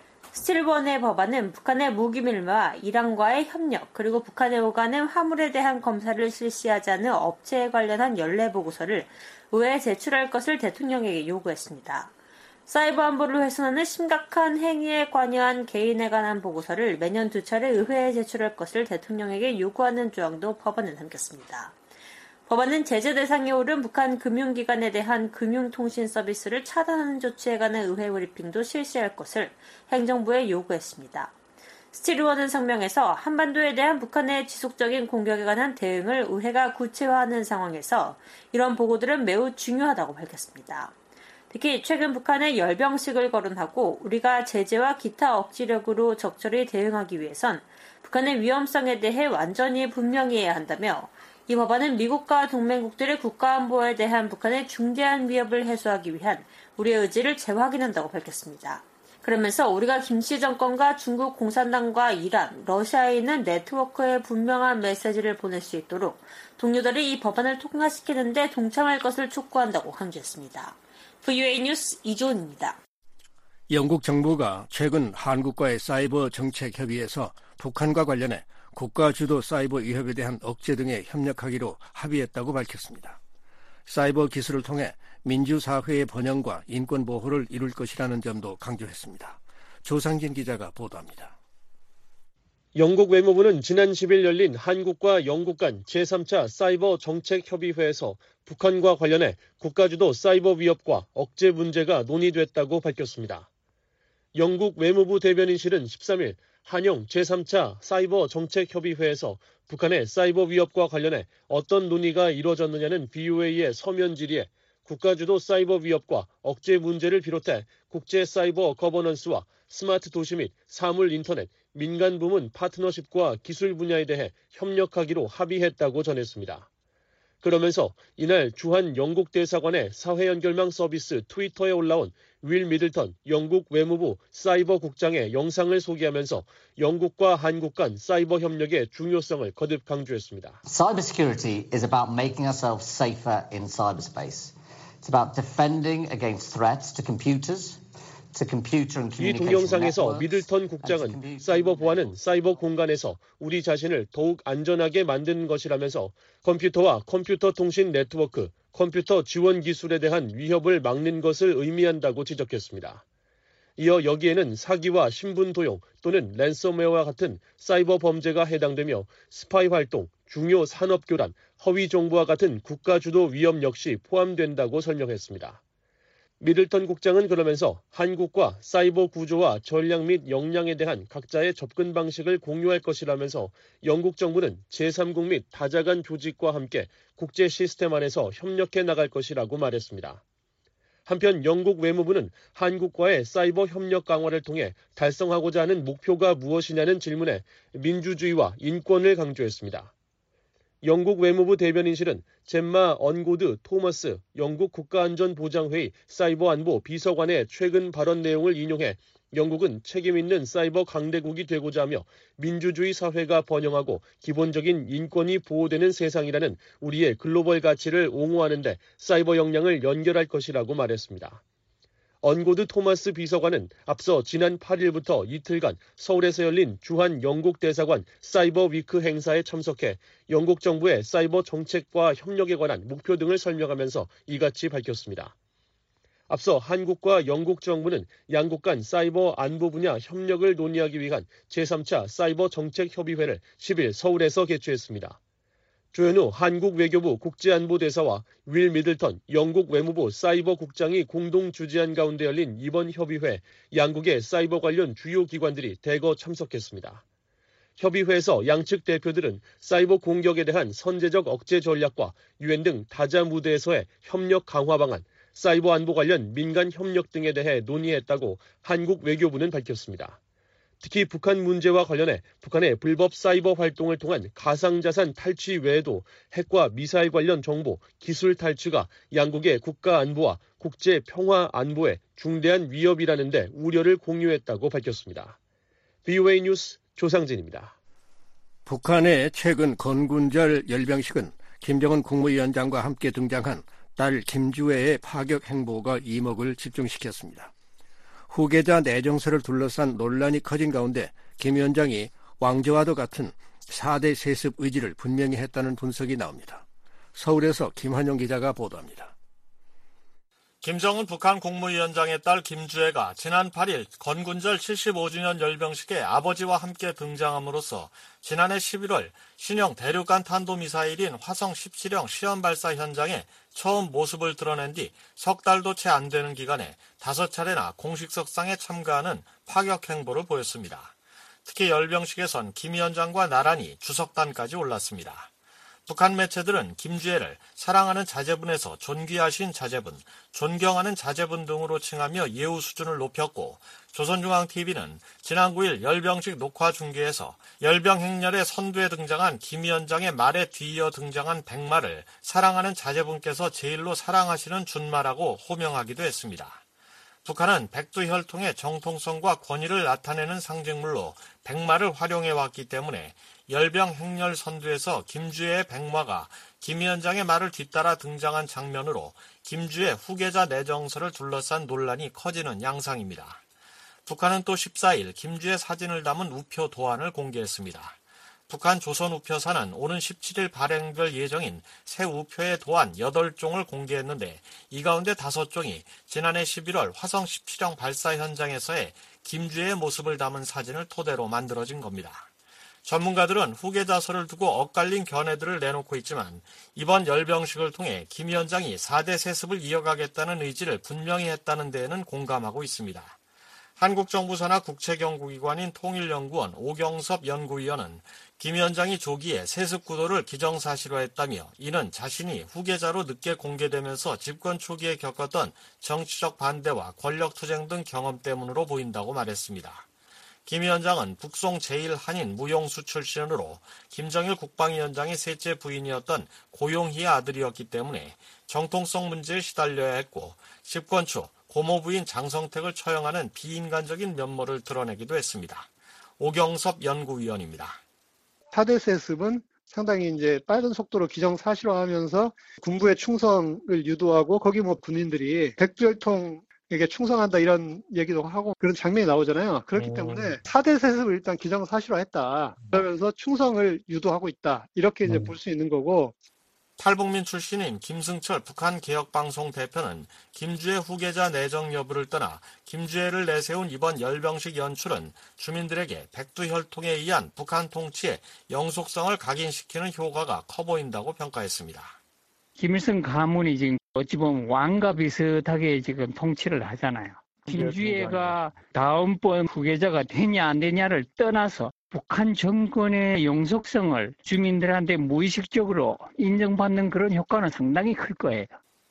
스틸번의 법안은 북한의 무기 밀매와 이란과의 협력, 그리고 북한에 오가는 화물에 대한 검사를 실시하지 않은 업체에 관련한 연례 보고서를 의회에 제출할 것을 대통령에게 요구했습니다. 사이버 안보를 훼손하는 심각한 행위에 관여한 개인에 관한 보고서를 매년 두 차례 의회에 제출할 것을 대통령에게 요구하는 조항도 법안에 담겼습니다. 법안은 제재 대상에 오른 북한 금융기관에 대한 금융통신 서비스를 차단하는 조치에 관한 의회 브리핑도 실시할 것을 행정부에 요구했습니다. 스틸원은 성명에서 한반도에 대한 북한의 지속적인 공격에 관한 대응을 의회가 구체화하는 상황에서 이런 보고들은 매우 중요하다고 밝혔습니다. 특히 최근 북한의 열병식을 거론하고 우리가 제재와 기타 억지력으로 적절히 대응하기 위해선 북한의 위험성에 대해 완전히 분명히해야 한다며 이 법안은 미국과 동맹국들의 국가안보에 대한 북한의 중대한 위협을 해소하기 위한 우리의 의지를 재확인한다고 밝혔습니다. 그러면서 우리가 김씨 정권과 중국 공산당과 이란, 러시아에 있는 네트워크에 분명한 메시지를 보낼 수 있도록 동료들이 이 법안을 통과시키는 데 동참할 것을 촉구한다고 강조했습니다. 브이오에이 뉴스 이조은입니다. 영국 정부가 최근 한국과의 사이버 정책 협의에서 북한과 관련해 국가 주도 사이버 위협에 대한 억제 등에 협력하기로 합의했다고 밝혔습니다. 사이버 기술을 통해 민주사회의 번영과 인권 보호를 이룰 것이라는 점도 강조했습니다. 조상진 기자가 보도합니다. 영국 외무부는 지난 십일 열린 한국과 영국 간 제삼 차 사이버 정책 협의회에서 북한과 관련해 국가주도 사이버 위협과 억제 문제가 논의됐다고 밝혔습니다. 영국 외무부 대변인실은 십삼 일 한영 제삼 차 사이버 정책 협의회에서 북한의 사이버 위협과 관련해 어떤 논의가 이뤄졌느냐는 브이오에이의 서면 질의에 국가주도 사이버 위협과 억제 문제를 비롯해 국제 사이버 거버넌스와 스마트 도시 및 사물 인터넷, 민간 부문 파트너십과 기술 분야에 대해 협력하기로 합의했다고 전했습니다. 그러면서 이날 주한 영국 대사관의 사회연결망 서비스 트위터에 올라온 윌 미들턴 영국 외무부 사이버 국장의 영상을 소개하면서 영국과 한국 간 사이버 협력의 중요성을 거듭 강조했습니다. Cybersecurity is about making ourselves safer in cyberspace. It's about defending against threats to computers. 이 동영상에서 미들턴 국장은 사이버 보안은 사이버 공간에서 우리 자신을 더욱 안전하게 만드는 것이라면서 컴퓨터와 컴퓨터 통신 네트워크, 컴퓨터 지원 기술에 대한 위협을 막는 것을 의미한다고 지적했습니다. 이어 여기에는 사기와 신분 도용 또는 랜섬웨어와 같은 사이버 범죄가 해당되며 스파이 활동, 중요 산업 교란, 허위 정보와 같은 국가 주도 위협 역시 포함된다고 설명했습니다. 미들턴 국장은 그러면서 한국과 사이버 구조와 전략 및 역량에 대한 각자의 접근 방식을 공유할 것이라면서 영국 정부는 제삼국 및 다자간 조직과 함께 국제 시스템 안에서 협력해 나갈 것이라고 말했습니다. 한편 영국 외무부는 한국과의 사이버 협력 강화를 통해 달성하고자 하는 목표가 무엇이냐는 질문에 민주주의와 인권을 강조했습니다. 영국 외무부 대변인실은 젬마 언고드 토머스 영국 국가안전보장회의 사이버안보 비서관의 최근 발언 내용을 인용해 영국은 책임 있는 사이버 강대국이 되고자 하며 민주주의 사회가 번영하고 기본적인 인권이 보호되는 세상이라는 우리의 글로벌 가치를 옹호하는 데 사이버 역량을 연결할 것이라고 말했습니다. 언고드 토마스 비서관은 앞서 지난 팔 일부터 이틀간 서울에서 열린 주한 영국 대사관 사이버 위크 행사에 참석해 영국 정부의 사이버 정책과 협력에 관한 목표 등을 설명하면서 이같이 밝혔습니다. 앞서 한국과 영국 정부는 양국 간 사이버 안보 분야 협력을 논의하기 위한 제삼 차 사이버 정책 협의회를 십 일 서울에서 개최했습니다. 조현우 한국 외교부 국제안보대사와 윌 미들턴 영국 외무부 사이버 국장이 공동 주재한 가운데 열린 이번 협의회 양국의 사이버 관련 주요 기관들이 대거 참석했습니다. 협의회에서 양측 대표들은 사이버 공격에 대한 선제적 억제 전략과 유엔 등 다자 무대에서의 협력 강화 방안, 사이버 안보 관련 민간 협력 등에 대해 논의했다고 한국 외교부는 밝혔습니다. 특히 북한 문제와 관련해 북한의 불법 사이버 활동을 통한 가상자산 탈취 외에도 핵과 미사일 관련 정보, 기술 탈취가 양국의 국가 안보와 국제 평화 안보에 중대한 위협이라는 데 우려를 공유했다고 밝혔습니다. 브이오에이 뉴스 조상진입니다. 북한의 최근 건군절 열병식은 김정은 국무위원장과 함께 등장한 딸 김주애의 파격 행보가 이목을 집중시켰습니다. 후계자 내정서를 둘러싼 논란이 커진 가운데 김 위원장이 왕조와도 같은 사 대 세습 의지를 분명히 했다는 분석이 나옵니다. 서울에서 김환영 기자가 보도합니다. 김정은 북한 국무위원장의 딸 김주애가 지난 팔 일 건군절 칠십오 주년 열병식에 아버지와 함께 등장함으로써 지난해 십일월 신형 대륙간 탄도미사일인 화성 십칠형 시험 발사 현장에 처음 모습을 드러낸 뒤 석 달도 채 안 되는 기간에 다섯 차례나 공식 석상에 참가하는 파격 행보를 보였습니다. 특히 열병식에선 김 위원장과 나란히 주석단까지 올랐습니다. 북한 매체들은 김주애를 사랑하는 자제분에서 존귀하신 자제분, 존경하는 자제분 등으로 칭하며 예우 수준을 높였고 조선중앙티비는 지난 구일 열병식 녹화 중계에서 열병 행렬의 선두에 등장한 김 위원장의 말에 뒤이어 등장한 백마를 사랑하는 자제분께서 제일로 사랑하시는 준마라고 호명하기도 했습니다. 북한은 백두혈통의 정통성과 권위를 나타내는 상징물로 백마를 활용해왔기 때문에 열병 행렬 선두에서 김주애의 백마가 김 위원장의 말을 뒤따라 등장한 장면으로 김주애 후계자 내정설을 둘러싼 논란이 커지는 양상입니다. 북한은 또 십사일 김주애 사진을 담은 우표 도안을 공개했습니다. 북한 조선우표사는 오는 십칠일 발행될 예정인 새 우표의 도안 여덟 종을 공개했는데 이 가운데 다섯 종이 지난해 십일월 화성 십칠형 발사 현장에서의 김주애의 모습을 담은 사진을 토대로 만들어진 겁니다. 전문가들은 후계자설을 두고 엇갈린 견해들을 내놓고 있지만 이번 열병식을 통해 김 위원장이 사대 세습을 이어가겠다는 의지를 분명히 했다는 데에는 공감하고 있습니다. 한국정부사나 국책연구기관인 통일연구원 오경섭 연구위원은 김 위원장이 조기에 세습 구도를 기정사실화했다며 이는 자신이 후계자로 늦게 공개되면서 집권 초기에 겪었던 정치적 반대와 권력투쟁 등 경험 때문으로 보인다고 말했습니다. 김 위원장은 북송 제일 한인 무용수 출신으로 김정일 국방위원장의 셋째 부인이었던 고용희의 아들이었기 때문에 정통성 문제에 시달려야 했고 집권 초 고모 부인 장성택을 처형하는 비인간적인 면모를 드러내기도 했습니다. 오경섭 연구위원입니다. 사대 세습은 상당히 이제 빠른 속도로 기정사실화하면서 군부의 충성을 유도하고 거기 뭐 군인들이 백두혈통에게 충성한다 이런 얘기도 하고 그런 장면이 나오잖아요. 그렇기 오. 때문에 사대 세습을 일단 기정사실화했다. 그러면서 충성을 유도하고 있다. 이렇게 이제 음. 볼 수 있는 거고. 탈북민 출신인 김승철 북한개혁방송 대표는 김주애 후계자 내정 여부를 떠나 김주애를 내세운 이번 열병식 연출은 주민들에게 백두혈통에 의한 북한 통치의 영속성을 각인시키는 효과가 커 보인다고 평가했습니다. 김일성 가문이 지금 어찌 보면 왕과 비슷하게 지금 통치를 하잖아요. 김주애가 다음번 후계자가 되냐 안 되냐를 떠나서 북한 정권의 영속성을 주민들한테 무의식적으로 인정받는 그런 효과는 상당히 클 거예요.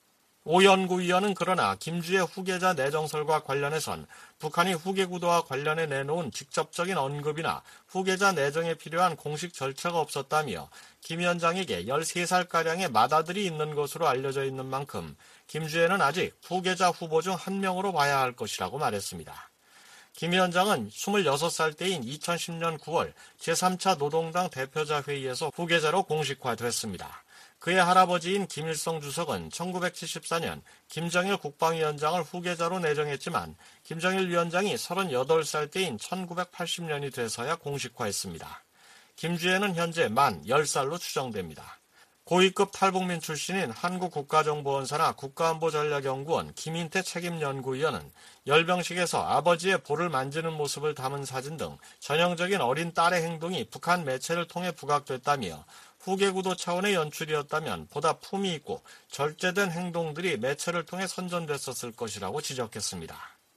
오 연구위원은 그러나 김주애 후계자 내정설과 관련해선 북한이 후계구도와 관련해 내놓은 직접적인 언급이나 후계자 내정에 필요한 공식 절차가 없었다며 김 위원장에게 열세 살가량의 맏아들이 있는 것으로 알려져 있는 만큼 김주애는 아직 후계자 후보 중 한 명으로 봐야 할 것이라고 말했습니다. 김 위원장은 스물여섯 살 때인 이천십년 구월 제삼차 노동당 대표자 회의에서 후계자로 공식화됐습니다. 그의 할아버지인 김일성 주석은 천구백칠십사년 김정일 국방위원장을 후계자로 내정했지만 김정일 위원장이 서른여덟 살 때인 천구백팔십년이 돼서야 공식화했습니다. 김주애는 현재 만 열 살로 추정됩니다. 고위급 탈북민 출신인 한국국가정보원사나 국가안보전략연구원 김인태 책임연구위원은 열병식에서 아버지의 볼을 만지는 모습을 담은 사진 등 전형적인 어린 딸의 행동이 북한 매체를 통해 부각됐다며 후계구도 차원의 연출이었다면 보다 품위 있고 절제된 행동들이 매체를 통해 선전됐었을 것이라고 지적했습니다.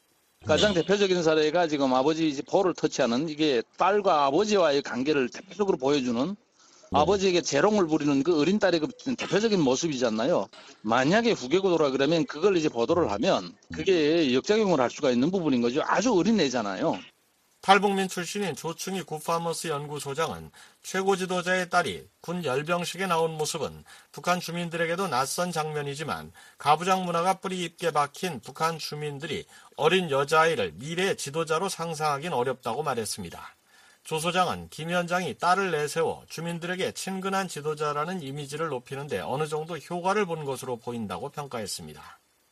가장 대표적인 사례가 지금 아버지 볼을 터치하는 이게 딸과 아버지와의 관계를 대표적으로 보여주는 네. 아버지에게 재롱을 부리는 그 어린 딸의 그 대표적인 모습이잖아요. 만약에 후계구도라 그러면 그걸 이제 보도를 하면 그게 역작용을 할 수가 있는 부분인 거죠. 아주 어린 애잖아요. 탈북민 출신인 조충희 굿파머스 연구소장은 최고 지도자의 딸이 군 열병식에 나온 모습은 북한 주민들에게도 낯선 장면이지만 가부장 문화가 뿌리 깊게 박힌 북한 주민들이 어린 여자아이를 미래의 지도자로 상상하긴 어렵다고 말했습니다. 조 소장은 김 위원장이 딸을 내세워 주민들에게 친근한 지도자라는 이미지를 높이는데 어느 정도 효과를 본 것으로 보인다고 평가했습니다.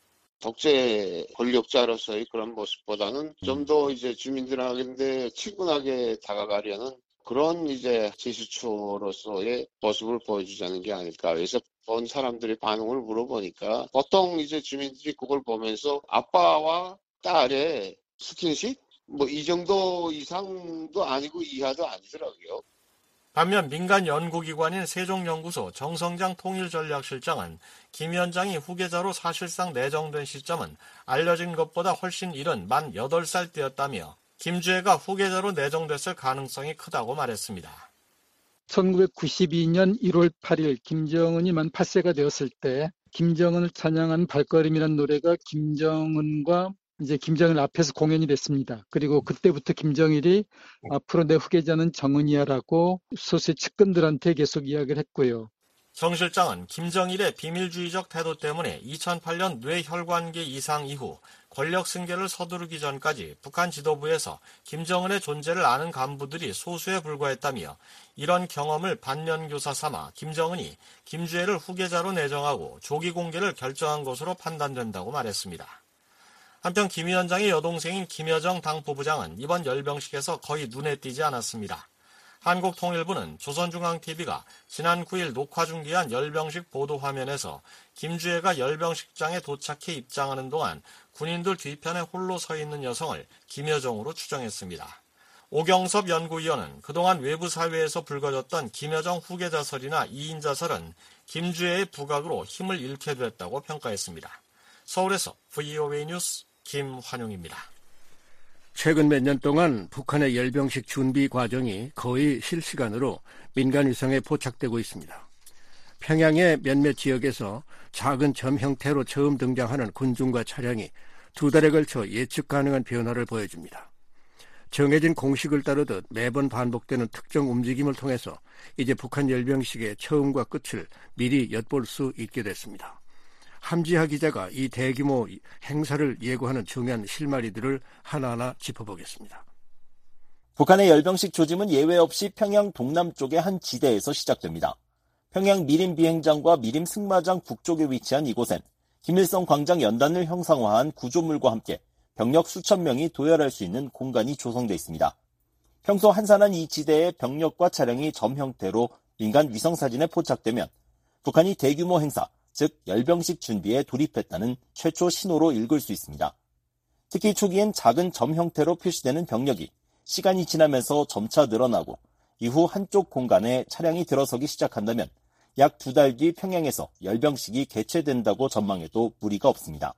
독재 권력자로서의 그런 모습보다는 좀 더 이제 주민들한테 친근하게 다가가려는 그런 이제 제스처로서의 모습을 보여주자는 게 아닐까. 그래서 본 사람들의 반응을 물어보니까 보통 이제 주민들이 그걸 보면서 아빠와 딸의 스킨십? 뭐 이 정도 이상도 아니고 이하도 아니더라고요. 반면 민간 연구기관인 세종연구소 정성장 통일전략실장은 김 위원장이 후계자로 사실상 내정된 시점은 알려진 것보다 훨씬 이른 만 여덟 살 때였다며 김주애가 후계자로 내정됐을 가능성이 크다고 말했습니다. 천구백구십이 년 일월 팔일 김정은이 만 팔 세가 되었을 때 김정은을 찬양한 발걸음이라는 노래가 김정은과 이제 김정일 앞에서 공연이 됐습니다. 그리고 그때부터 김정일이 앞으로 내 후계자는 정은이야라고 소수의 측근들한테 계속 이야기를 했고요. 정 실장은 김정일의 비밀주의적 태도 때문에 이천팔 년 뇌혈관계 이상 이후 권력 승계를 서두르기 전까지 북한 지도부에서 김정은의 존재를 아는 간부들이 소수에 불과했다며 이런 경험을 반면교사 삼아 김정은이 김주애를 후계자로 내정하고 조기 공개를 결정한 것으로 판단된다고 말했습니다. 한편 김 위원장의 여동생인 김여정 당부부장은 이번 열병식에서 거의 눈에 띄지 않았습니다. 한국통일부는 조선중앙티비가 지난 구일 녹화 중계한 열병식 보도 화면에서 김주애가 열병식장에 도착해 입장하는 동안 군인들 뒤편에 홀로 서 있는 여성을 김여정으로 추정했습니다. 오경섭 연구위원은 그동안 외부 사회에서 불거졌던 김여정 후계자설이나 이인자설은 김주애의 부각으로 힘을 잃게 됐다고 평가했습니다. 서울에서 브이오에이 뉴스 김환용입니다. 최근 몇 년 동안 북한의 열병식 준비 과정이 거의 실시간으로 민간 위성에 포착되고 있습니다. 평양의 몇몇 지역에서 작은 점 형태로 처음 등장하는 군중과 차량이 두 달에 걸쳐 예측 가능한 변화를 보여줍니다. 정해진 공식을 따르듯 매번 반복되는 특정 움직임을 통해서 이제 북한 열병식의 처음과 끝을 미리 엿볼 수 있게 됐습니다. 함지하 기자가 이 대규모 행사를 예고하는 중요한 실마리들을 하나하나 짚어보겠습니다. 북한의 열병식 조짐은 예외 없이 평양 동남쪽의 한 지대에서 시작됩니다. 평양 미림 비행장과 미림 승마장 북쪽에 위치한 이곳엔 김일성 광장 연단을 형상화한 구조물과 함께 병력 수천 명이 도열할 수 있는 공간이 조성돼 있습니다. 평소 한산한 이 지대의 병력과 차량이 점 형태로 민간 위성사진에 포착되면 북한이 대규모 행사, 즉 열병식 준비에 돌입했다는 최초 신호로 읽을 수 있습니다. 특히 초기엔 작은 점 형태로 표시되는 병력이 시간이 지나면서 점차 늘어나고 이후 한쪽 공간에 차량이 들어서기 시작한다면 약 두 달 뒤 평양에서 열병식이 개최된다고 전망해도 무리가 없습니다.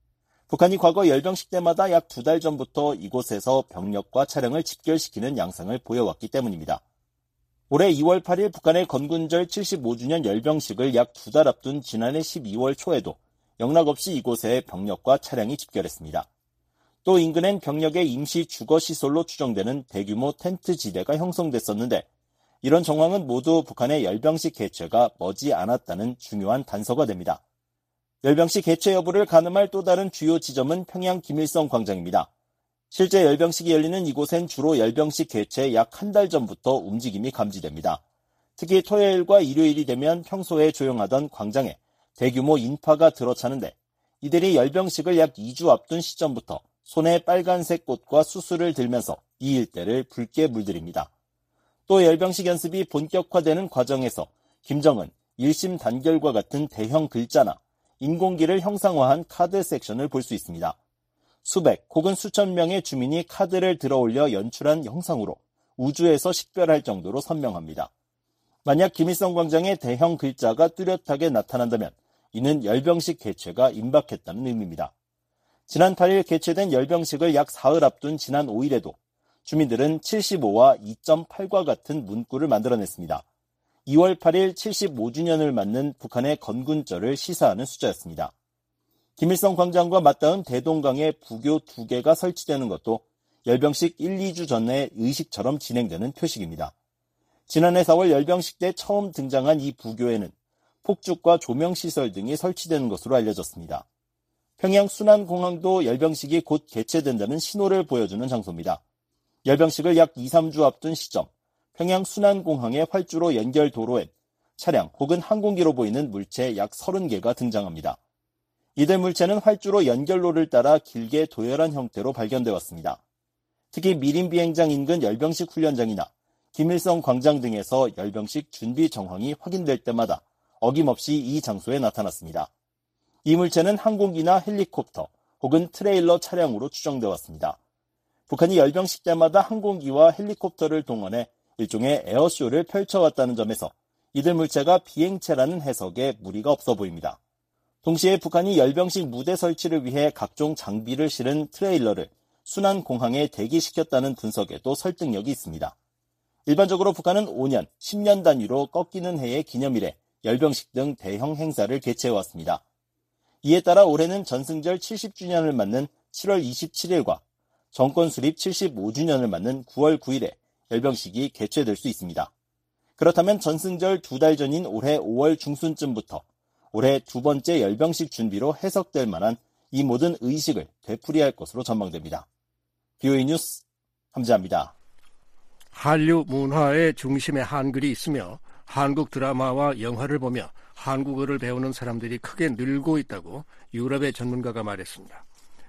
북한이 과거 열병식 때마다 약 두 달 전부터 이곳에서 병력과 차량을 집결시키는 양상을 보여왔기 때문입니다. 올해 이월 팔일 북한의 건군절 칠십오 주년 열병식을 약 두 달 앞둔 지난해 십이월 초에도 영락없이 이곳에 병력과 차량이 집결했습니다. 또 인근엔 병력의 임시 주거시설로 추정되는 대규모 텐트 지대가 형성됐었는데 이런 정황은 모두 북한의 열병식 개최가 머지 않았다는 중요한 단서가 됩니다. 열병식 개최 여부를 가늠할 또 다른 주요 지점은 평양 김일성 광장입니다. 실제 열병식이 열리는 이곳엔 주로 열병식 개최 약 한 달 전부터 움직임이 감지됩니다. 특히 토요일과 일요일이 되면 평소에 조용하던 광장에 대규모 인파가 들어차는데 이들이 열병식을 약 이 주 앞둔 시점부터 손에 빨간색 꽃과 수수를 들면서 이 일대를 붉게 물들입니다. 또 열병식 연습이 본격화되는 과정에서 김정은, 일심 단결과 같은 대형 글자나 인공기를 형상화한 카드 섹션을 볼 수 있습니다. 수백 혹은 수천 명의 주민이 카드를 들어올려 연출한 형상으로 우주에서 식별할 정도로 선명합니다. 만약 김일성 광장에 대형 글자가 뚜렷하게 나타난다면 이는 열병식 개최가 임박했다는 의미입니다. 지난 팔일 개최된 열병식을 약 사흘 앞둔 지난 오일에도 주민들은 칠십오와 이 점 팔과 같은 문구를 만들어냈습니다. 이월 팔일 칠십오 주년을 맞는 북한의 건군절을 시사하는 숫자였습니다. 김일성 광장과 맞닿은 대동강에 부교 두 개가 설치되는 것도 열병식 일, 이 주 전에 의식처럼 진행되는 표식입니다. 지난해 사월 열병식 때 처음 등장한 이 부교에는 폭죽과 조명시설 등이 설치되는 것으로 알려졌습니다. 평양 순안공항도 열병식이 곧 개최된다는 신호를 보여주는 장소입니다. 열병식을 약 이, 삼 주 앞둔 시점, 평양 순안공항의 활주로 연결 도로엔 차량 혹은 항공기로 보이는 물체 약 서른 개가 등장합니다. 이들 물체는 활주로 연결로를 따라 길게 도열한 형태로 발견되어 왔습니다. 특히 미림 비행장 인근 열병식 훈련장이나 김일성 광장 등에서 열병식 준비 정황이 확인될 때마다 어김없이 이 장소에 나타났습니다. 이 물체는 항공기나 헬리콥터 혹은 트레일러 차량으로 추정되어 왔습니다. 북한이 열병식 때마다 항공기와 헬리콥터를 동원해 일종의 에어쇼를 펼쳐왔다는 점에서 이들 물체가 비행체라는 해석에 무리가 없어 보입니다. 동시에 북한이 열병식 무대 설치를 위해 각종 장비를 실은 트레일러를 순안 공항에 대기시켰다는 분석에도 설득력이 있습니다. 일반적으로 북한은 오 년, 십 년 단위로 꺾이는 해의 기념일에 열병식 등 대형 행사를 개최해왔습니다. 이에 따라 올해는 전승절 칠십 주년을 맞는 칠월 이십칠일과 정권 수립 칠십오 주년을 맞는 구월 구일에 열병식이 개최될 수 있습니다. 그렇다면 전승절 두 달 전인 올해 오월 중순쯤부터 올해 두 번째 열병식 준비로 해석될 만한 이 모든 의식을 되풀이할 것으로 전망됩니다. 비오에이 뉴스 함재합니다. 한류 문화의 중심에 한글이 있으며 한국 드라마와 영화를 보며 한국어를 배우는 사람들이 크게 늘고 있다고 유럽의 전문가가 말했습니다.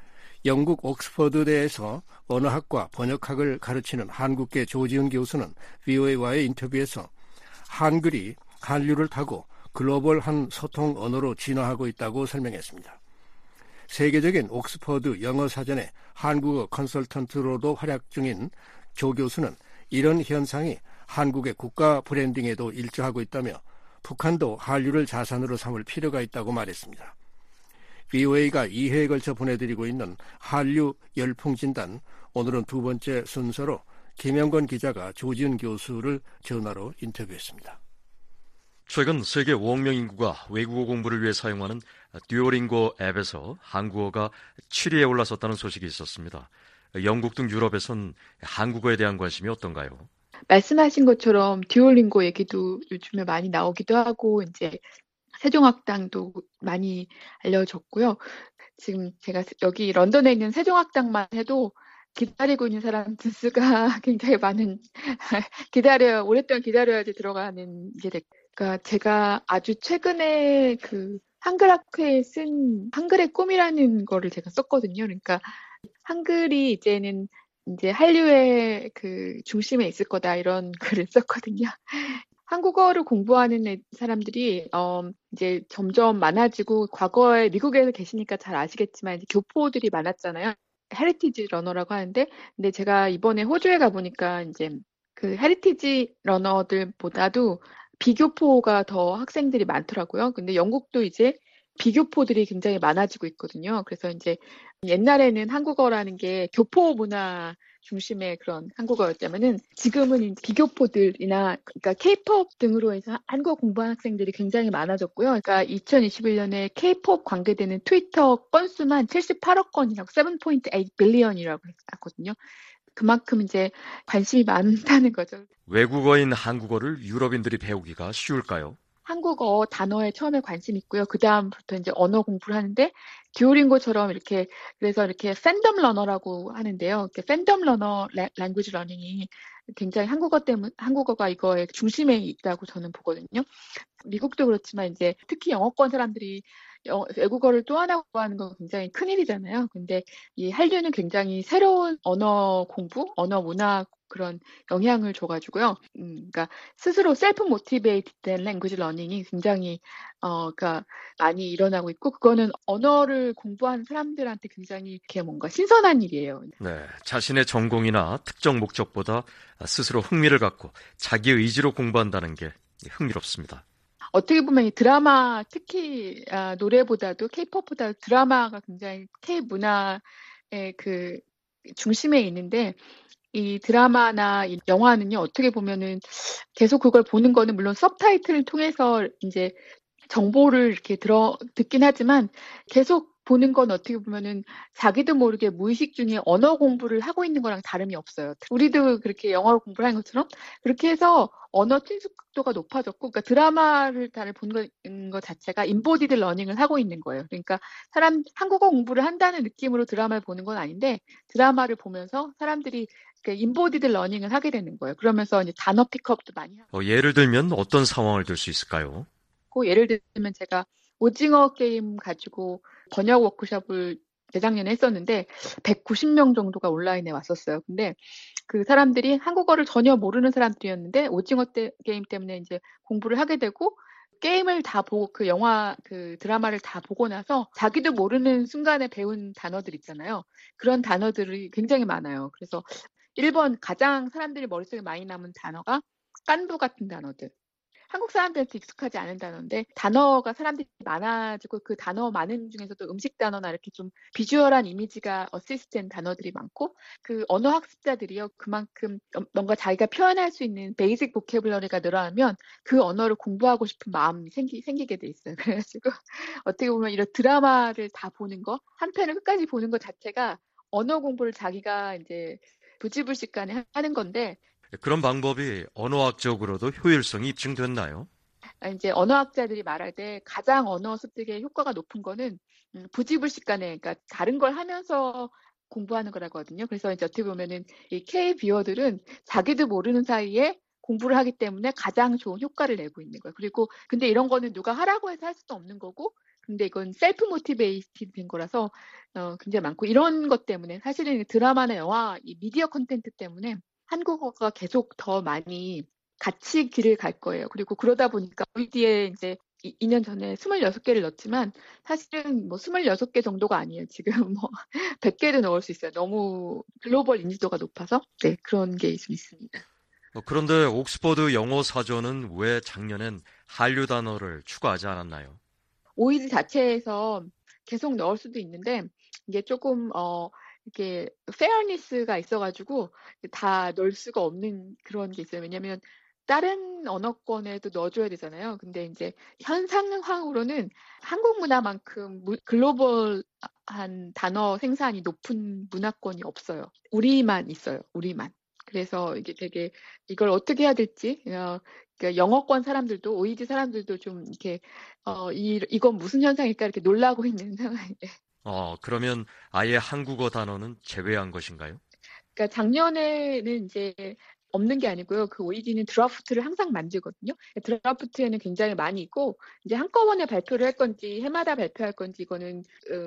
영국 옥스퍼드대에서 언어학과 번역학을 가르치는 한국계 조지은 교수는 브이오에이와의 인터뷰에서 한글이 한류를 타고 글로벌한 소통 언어로 진화하고 있다고 설명했습니다. 세계적인 옥스퍼드 영어 사전의 한국어 컨설턴트로도 활약 중인 조 교수는 이런 현상이 한국의 국가 브랜딩에도 일조하고 있다며 북한도 한류를 자산으로 삼을 필요가 있다고 말했습니다. 브이오에이가 이 회에 걸쳐 보내드리고 있는 한류 열풍진단, 오늘은 두 번째 순서로 김영건 기자가 조지은 교수를 전화로 인터뷰했습니다. 최근 세계 오억 명 인구가 외국어 공부를 위해 사용하는 듀오링고 앱에서 한국어가 칠 위에 올라섰다는 소식이 있었습니다. 영국 등 유럽에선 한국어에 대한 관심이 어떤가요? 말씀하신 것처럼 듀오링고 얘기도 요즘에 많이 나오기도 하고 이제 세종학당도 많이 알려졌고요. 지금 제가 여기 런던에 있는 세종학당만 해도 기다리고 있는 사람 수가 굉장히 많은 기다려야 오랫동안 기다려야지 들어가는 게 됐. 그러니까 제가 아주 최근에 그 한글학회에 쓴 한글의 꿈이라는 거를 제가 썼거든요. 그러니까 한글이 이제는 이제 한류의 그 중심에 있을 거다 이런 글을 썼거든요. 한국어를 공부하는 사람들이 어 이제 점점 많아지고 과거에 미국에서 계시니까 잘 아시겠지만 이제 교포들이 많았잖아요. 헤리티지 러너라고 하는데 근데 제가 이번에 호주에 가보니까 이제 그 헤리티지 러너들보다도 비교포가 더 학생들이 많더라고요. 근데 영국도 이제 비교포들이 굉장히 많아지고 있거든요. 그래서 이제 옛날에는 한국어라는 게 교포 문화 중심의 그런 한국어였다면은 지금은 이제 비교포들이나 그러니까 케이팝 등으로 해서 한국어 공부하는 학생들이 굉장히 많아졌고요. 그러니까 이천이십일 년에 케이팝 관계되는 트위터 건수만 칠십팔억 건이라고 칠 포인트 에잇 빌리언이라고 했거든요. 그만큼 이제 관심이 많다는 거죠. 외국어인 한국어를 유럽인들이 배우기가 쉬울까요? 한국어 단어에 처음에 관심 있고요. 그 다음부터 이제 언어 공부를 하는데 듀오링고처럼 이렇게 그래서 이렇게 팬덤 러너라고 하는데요. 이렇게 팬덤 러너 랭귀지 러닝이 굉장히 한국어 때문에 한국어가 이거의 중심에 있다고 저는 보거든요. 미국도 그렇지만 이제 특히 영어권 사람들이 영, 외국어를 또 하나 공부하는 건 굉장히 큰일이잖아요. 근데 이 한류는 굉장히 새로운 언어 공부, 언어 문화 그런 영향을 줘가지고요. 음, 그러니까 스스로 셀프 모티베이트된 랭귀지 러닝이 굉장히 어, 그러니까 많이 일어나고 있고 그거는 언어를 공부하는 사람들한테 굉장히 이렇게 뭔가 신선한 일이에요. 네, 자신의 전공이나 특정 목적보다 스스로 흥미를 갖고 자기 의지로 공부한다는 게 흥미롭습니다. 어떻게 보면 이 드라마 특히 아, 노래보다도 케이팝보다 드라마가 굉장히 K 문화의 그 중심에 있는데 이 드라마나 이 영화는요 어떻게 보면은 계속 그걸 보는 거는 물론 서브타이틀을 통해서 이제 정보를 이렇게 들어 듣긴 하지만 계속 보는 건 어떻게 보면은 자기도 모르게 무의식 중에 언어 공부를 하고 있는 거랑 다름이 없어요. 우리도 그렇게 영어로 공부를 하는 것처럼 그렇게 해서 언어 친숙도가 높아졌고, 그러니까 드라마를 다를 보는 것 자체가 인보디드 러닝을 하고 있는 거예요. 그러니까 사람 한국어 공부를 한다는 느낌으로 드라마를 보는 건 아닌데 드라마를 보면서 사람들이 인보디드 러닝을 하게 되는 거예요. 그러면서 이제 단어 픽업도 많이 하고. 어, 예를 들면 어떤 상황을 들 수 있을까요? 예를 들면 제가 오징어 게임 가지고 번역 워크숍을 재작년에 했었는데 백구십 명 정도가 온라인에 왔었어요. 근데 그 사람들이 한국어를 전혀 모르는 사람들이었는데 오징어 때, 게임 때문에 이제 공부를 하게 되고 게임을 다 보고 그 영화 그 드라마를 다 보고 나서 자기도 모르는 순간에 배운 단어들 있잖아요. 그런 단어들이 굉장히 많아요. 그래서 일 번 가장 사람들이 머릿속에 많이 남은 단어가 깐부 같은 단어들. 한국 사람들한테 익숙하지 않은 단어인데 단어가 사람들이 많아지고 그 단어 많은 중에서도 음식 단어나 이렇게 좀 비주얼한 이미지가 어시스트된 단어들이 많고 그 언어 학습자들이요 그만큼 뭔가 자기가 표현할 수 있는 베이직 보캐블러리가 늘어나면 그 언어를 공부하고 싶은 마음이 생기, 생기게 돼 있어요. 그래가지고 어떻게 보면 이런 드라마를 다 보는 거 한 편을 끝까지 보는 것 자체가 언어 공부를 자기가 이제 부지불식간에 하는 건데 그런 방법이 언어학적으로도 효율성이 입증됐나요? 이제 언어학자들이 말할 때 가장 언어 습득에 효과가 높은 거는 부지불식간에 그러니까 다른 걸 하면서 공부하는 거라고 하거든요. 그래서 이제 어떻게 보면은 이 K 뷰어들은 자기도 모르는 사이에 공부를 하기 때문에 가장 좋은 효과를 내고 있는 거예요. 그리고 근데 이런 거는 누가 하라고 해서 할 수도 없는 거고 근데 이건 셀프 모티베이티드 된 거라서 어, 굉장히 많고 이런 것 때문에 사실은 드라마나 영화, 이 미디어 콘텐츠 때문에 한국어가 계속 더 많이 같이 길을 갈 거예요. 그리고 그러다 보니까 오이디에 이제 이 년 전에 스물여섯 개를 넣었지만 사실은 뭐 스물여섯 개 정도가 아니에요. 지금 뭐 백 개를 넣을 수 있어요. 너무 글로벌 인지도가 높아서 네 그런 게 좀 있습니다. 어, 그런데 옥스퍼드 영어 사전은 왜 작년엔 한류 단어를 추가하지 않았나요? 오이디 자체에서 계속 넣을 수도 있는데 이게 조금 어 이렇게 페어니스가 있어가지고 다 넣을 수가 없는 그런 게 있어요. 왜냐하면 다른 언어권에도 넣어줘야 되잖아요. 근데 이제 현 상황으로는 한국 문화만큼 글로벌한 단어 생산이 높은 문화권이 없어요. 우리만 있어요. 우리만. 그래서 이게 되게 이걸 어떻게 해야 될지 어, 그러니까 영어권 사람들도 오이디 사람들도 좀 이렇게 어, 이, 이건 무슨 현상일까 이렇게 놀라고 있는 상황이에요. 어, 그러면 아예 한국어 단어는 제외한 것인가요? 그러니까 작년에는 이제 없는 게 아니고요. 그 오이디는 드라프트를 항상 만들거든요. 드라프트에는 굉장히 많이 있고 이제 한꺼번에 발표를 할 건지 해마다 발표할 건지 이거는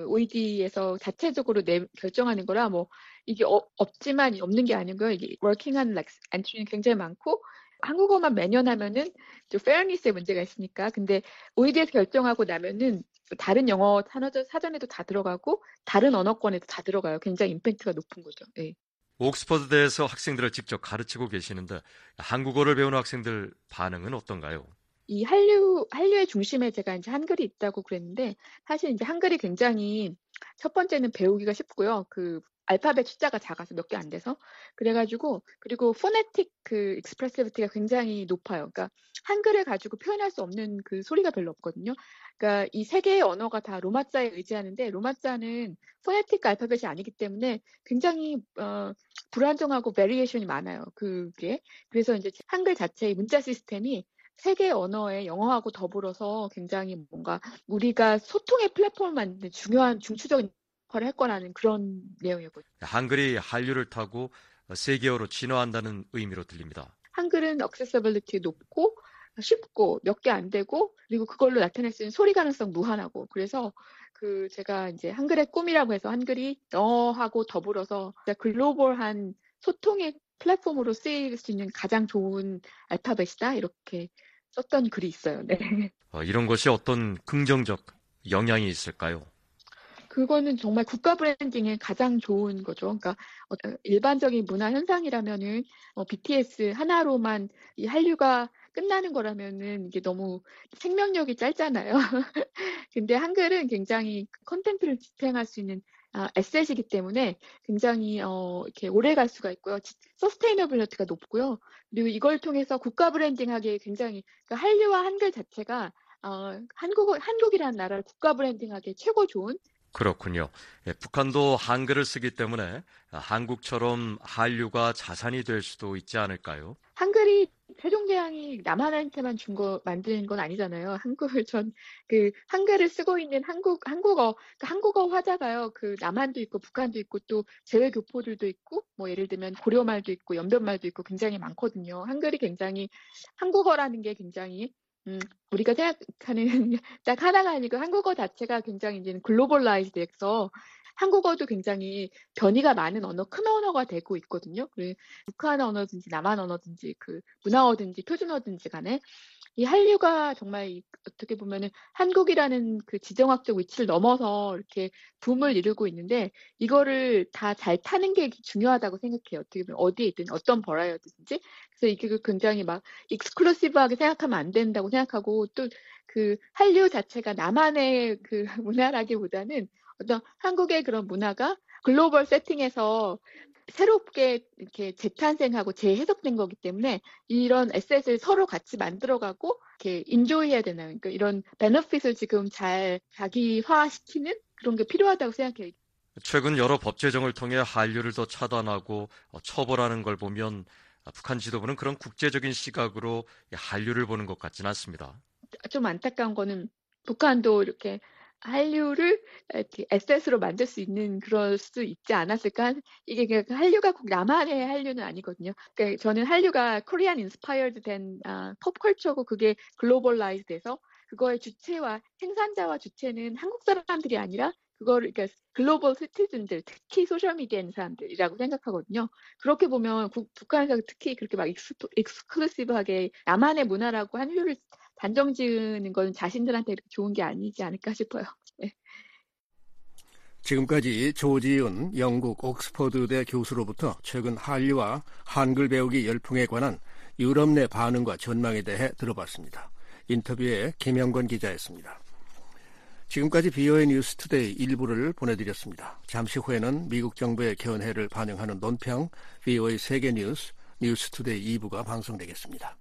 오이디에서 자체적으로 내, 결정하는 거라 뭐 이게 어, 없지만 없는 게 아니고요. 이게 워킹한 엔트리는 굉장히 많고 한국어만 매년 하면은 좀 페어니스의 문제가 있으니까 근데 오이디에서 결정하고 나면은 다른 영어 사전에도 다 들어가고 다른 언어권에도 다 들어가요. 굉장히 임팩트가 높은 거죠. 네. 옥스퍼드대에서 학생들을 직접 가르치고 계시는데 한국어를 배우는 학생들 반응은 어떤가요? 이 한류, 한류의 중심에 제가 이제 한글이 있다고 그랬는데 사실 이제 한글이 굉장히 첫 번째는 배우기가 쉽고요. 그 알파벳 숫자가 작아서 몇 개 안 돼서 그래가지고 그리고 포네틱 그 익스프레시비티가 굉장히 높아요. 그러니까 한글을 가지고 표현할 수 없는 그 소리가 별로 없거든요. 그러니까 이 세 개의 언어가 다 로마자에 의지하는데 로마자는 포네틱 알파벳이 아니기 때문에 굉장히 어, 불안정하고 베리에이션이 많아요. 그게 그래서 이제 한글 자체의 문자 시스템이 세 개의 언어의 영어하고 더불어서 굉장히 뭔가 우리가 소통의 플랫폼을 만드는 중요한 중추적인 역할을 할 거라는 그런 내용이거든요. 한글이 한류를 타고 세계어로 진화한다는 의미로 들립니다. 한글은 액세서빌리티 높고 쉽고 몇 개 안 되고 그리고 그걸로 나타낼 수 있는 소리 가능성 무한하고 그래서 그 제가 이제 한글의 꿈이라고 해서 한글이 영어하고 더불어서 글로벌한 소통의 플랫폼으로 쓰일 수 있는 가장 좋은 알파벳이다 이렇게 썼던 글이 있어요. 네. 어, 이런 것이 어떤 긍정적 영향이 있을까요? 그거는 정말 국가 브랜딩에 가장 좋은 거죠. 그러니까 일반적인 문화 현상이라면은 어, 비티에스 하나로만 이 한류가 끝나는 거라면은 이게 너무 생명력이 짧잖아요. 근데 한글은 굉장히 컨텐츠를 지탱할 수 있는 아, 에셋이기 때문에 굉장히 어, 이렇게 오래 갈 수가 있고요. 서스테이너빌리티가 높고요. 그리고 이걸 통해서 국가 브랜딩하기에 굉장히 그러니까 한류와 한글 자체가 어, 한국 한국이라는 나라를 국가 브랜딩하기에 최고 좋은. 그렇군요. 예, 북한도 한글을 쓰기 때문에 한국처럼 한류가 자산이 될 수도 있지 않을까요? 한글이 세종대왕이 남한한테만 준 거 만드는 건 아니잖아요. 한국을 전 그 한글을 쓰고 있는 한국 한국어 그 한국어 화자가요. 그 남한도 있고 북한도 있고 또 제외 교포들도 있고 뭐 예를 들면 고려말도 있고 연변말도 있고 굉장히 많거든요. 한글이 굉장히 한국어라는 게 굉장히 음, 우리가 생각하는 딱 하나가 아니고 한국어 자체가 굉장히 이제는 글로벌라이즈돼서 한국어도 굉장히 변이가 많은 언어, 큰 언어가 되고 있거든요. 북한 언어든지 남한 언어든지 그 문화어든지 표준어든지 간에 이 한류가 정말 어떻게 보면은 한국이라는 그 지정학적 위치를 넘어서 이렇게 붐을 이루고 있는데 이거를 다 잘 타는 게 중요하다고 생각해요. 어떻게 보면 어디에 있든 어떤 버라이어티든지. 그래서 이게 굉장히 막 익스클루시브하게 생각하면 안 된다고 생각하고 또 그 한류 자체가 나만의 그 문화라기보다는 어떤 한국의 그런 문화가 글로벌 세팅에서 새롭게 이렇게 재탄생하고 재해석된 거기 때문에 이런 에셋을 서로 같이 만들어가고 이렇게 인조해야 되나요? 그러니까 이런 베너핏을 지금 잘 자기화시키는 그런 게 필요하다고 생각해요. 최근 여러 법 제정을 통해 한류를 더 차단하고 처벌하는 걸 보면 북한 지도부는 그런 국제적인 시각으로 한류를 보는 것 같지는 않습니다. 좀 안타까운 거는 북한도 이렇게 한류를 이렇게 에셋으로 만들 수 있는 그럴 수 있지 않았을까? 이게 한류가 꼭 나만의 한류는 아니거든요. 그러니까 저는 한류가 코리안 인스파이어드 된 아, pop컬처고 그게 글로벌라이즈 돼서 그거의 주체와 생산자와 주체는 한국 사람들이 아니라 그거를 그러니까 글로벌 시티즌들, 특히 소셜 미디어에 있는 사람들이라고 생각하거든요. 그렇게 보면 국, 북한에서 특히 그렇게 막 익스, 익스클루시브하게 나만의 문화라고 한류를 단정 지으는 건 자신들한테 이렇게 좋은 게 아니지 않을까 싶어요. 네. 지금까지 조지윤 영국 옥스퍼드대 교수로부터 최근 한류와 한글 배우기 열풍에 관한 유럽 내 반응과 전망에 대해 들어봤습니다. 인터뷰에 김영건 기자였습니다. 지금까지 비오에이 뉴스투데이 일부를 보내드렸습니다. 잠시 후에는 미국 정부의 견해를 반영하는 논평 비오에이 세계뉴스 뉴스투데이 이 부가 방송되겠습니다.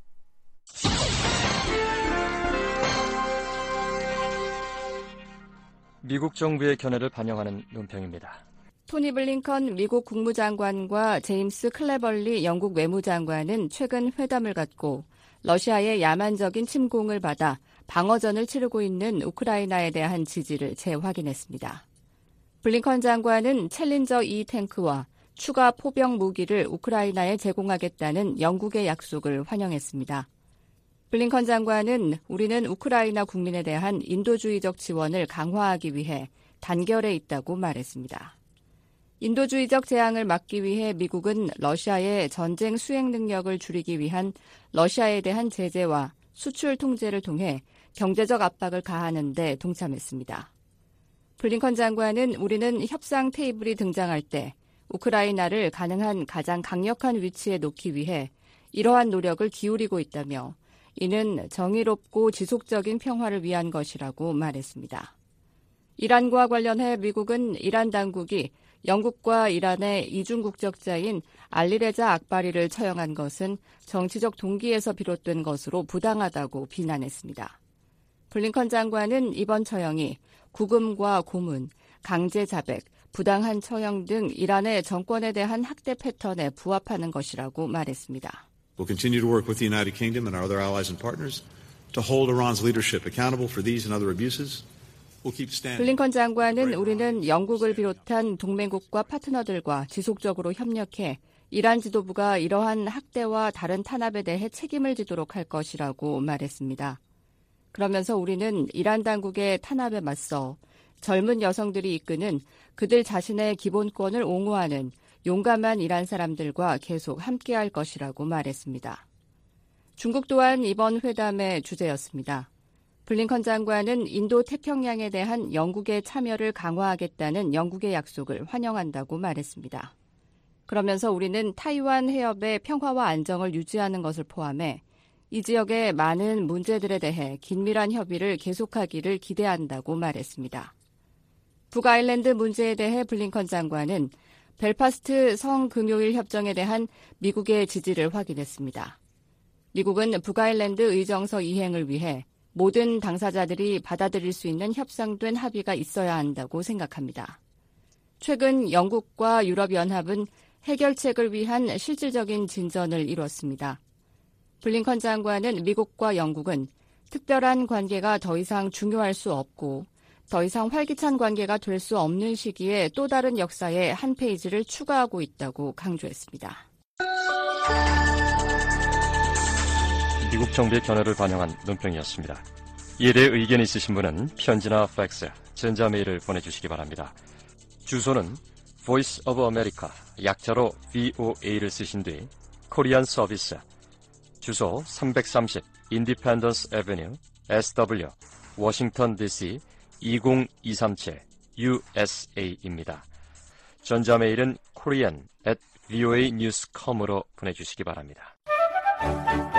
미국 정부의 견해를 반영하는 논평입니다. 토니 블링컨 미국 국무장관과 제임스 클레벌리 영국 외무장관은 최근 회담을 갖고 러시아의 야만적인 침공을 받아 방어전을 치르고 있는 우크라이나에 대한 지지를 재확인했습니다. 블링컨 장관은 챌린저 이 탱크와 추가 포병 무기를 우크라이나에 제공하겠다는 영국의 약속을 환영했습니다. 블링컨 장관은 우리는 우크라이나 국민에 대한 인도주의적 지원을 강화하기 위해 단결해 있다고 말했습니다. 인도주의적 재앙을 막기 위해 미국은 러시아의 전쟁 수행 능력을 줄이기 위한 러시아에 대한 제재와 수출 통제를 통해 경제적 압박을 가하는 데 동참했습니다. 블링컨 장관은 우리는 협상 테이블이 등장할 때 우크라이나를 가능한 가장 강력한 위치에 놓기 위해 이러한 노력을 기울이고 있다며 이는 정의롭고 지속적인 평화를 위한 것이라고 말했습니다. 이란과 관련해 미국은 이란 당국이 영국과 이란의 이중 국적자인 알리레자 악바리를 처형한 것은 정치적 동기에서 비롯된 것으로 부당하다고 비난했습니다. 블링컨 장관은 이번 처형이 구금과 고문, 강제 자백, 부당한 처형 등 이란의 정권에 대한 학대 패턴에 부합하는 것이라고 말했습니다. We'll continue to work with the United Kingdom and our other allies and partners to hold Iran's leadership accountable for these and other abuses. 블링컨 장관은 우리는 영국을 비롯한 동맹국과 파트너들과 지속적으로 협력해 이란 지도부가 이러한 학대와 다른 탄압에 대해 책임을 지도록 할 것이라고 말했습니다. 그러면서 우리는 이란 당국의 탄압에 맞서 젊은 여성들이 이끄는 그들 자신의 기본권을 옹호하는 용감한 이란 사람들과 계속 함께할 것이라고 말했습니다. 중국 또한 이번 회담의 주제였습니다. 블링컨 장관은 인도 태평양에 대한 영국의 참여를 강화하겠다는 영국의 약속을 환영한다고 말했습니다. 그러면서 우리는 타이완 해협의 평화와 안정을 유지하는 것을 포함해 이 지역의 많은 문제들에 대해 긴밀한 협의를 계속하기를 기대한다고 말했습니다. 북아일랜드 문제에 대해 블링컨 장관은 벨파스트 성금요일 협정에 대한 미국의 지지를 확인했습니다. 미국은 북아일랜드 의정서 이행을 위해 모든 당사자들이 받아들일 수 있는 협상된 합의가 있어야 한다고 생각합니다. 최근 영국과 유럽연합은 해결책을 위한 실질적인 진전을 이뤘습니다. 블링컨 장관은 미국과 영국은 특별한 관계가 더 이상 중요할 수 없고 더 이상 활기찬 관계가 될 수 없는 시기에 또 다른 역사의 한 페이지를 추가하고 있다고 강조했습니다. 미국 정부의 견해를 반영한 논평이었습니다. 이에 대해 의견이 있으신 분은 편지나 팩스, 전자메일을 보내주시기 바랍니다. 주소는 Voice of America, 약자로 브이오에이를 쓰신 뒤 코리안 서비스, 주소 삼백삼십 Independence Avenue, 에스더블유, 워싱턴 디씨 이공이삼칠 유에스에이입니다. 전자메일은 korean at voanews dot com으로 보내주시기 바랍니다.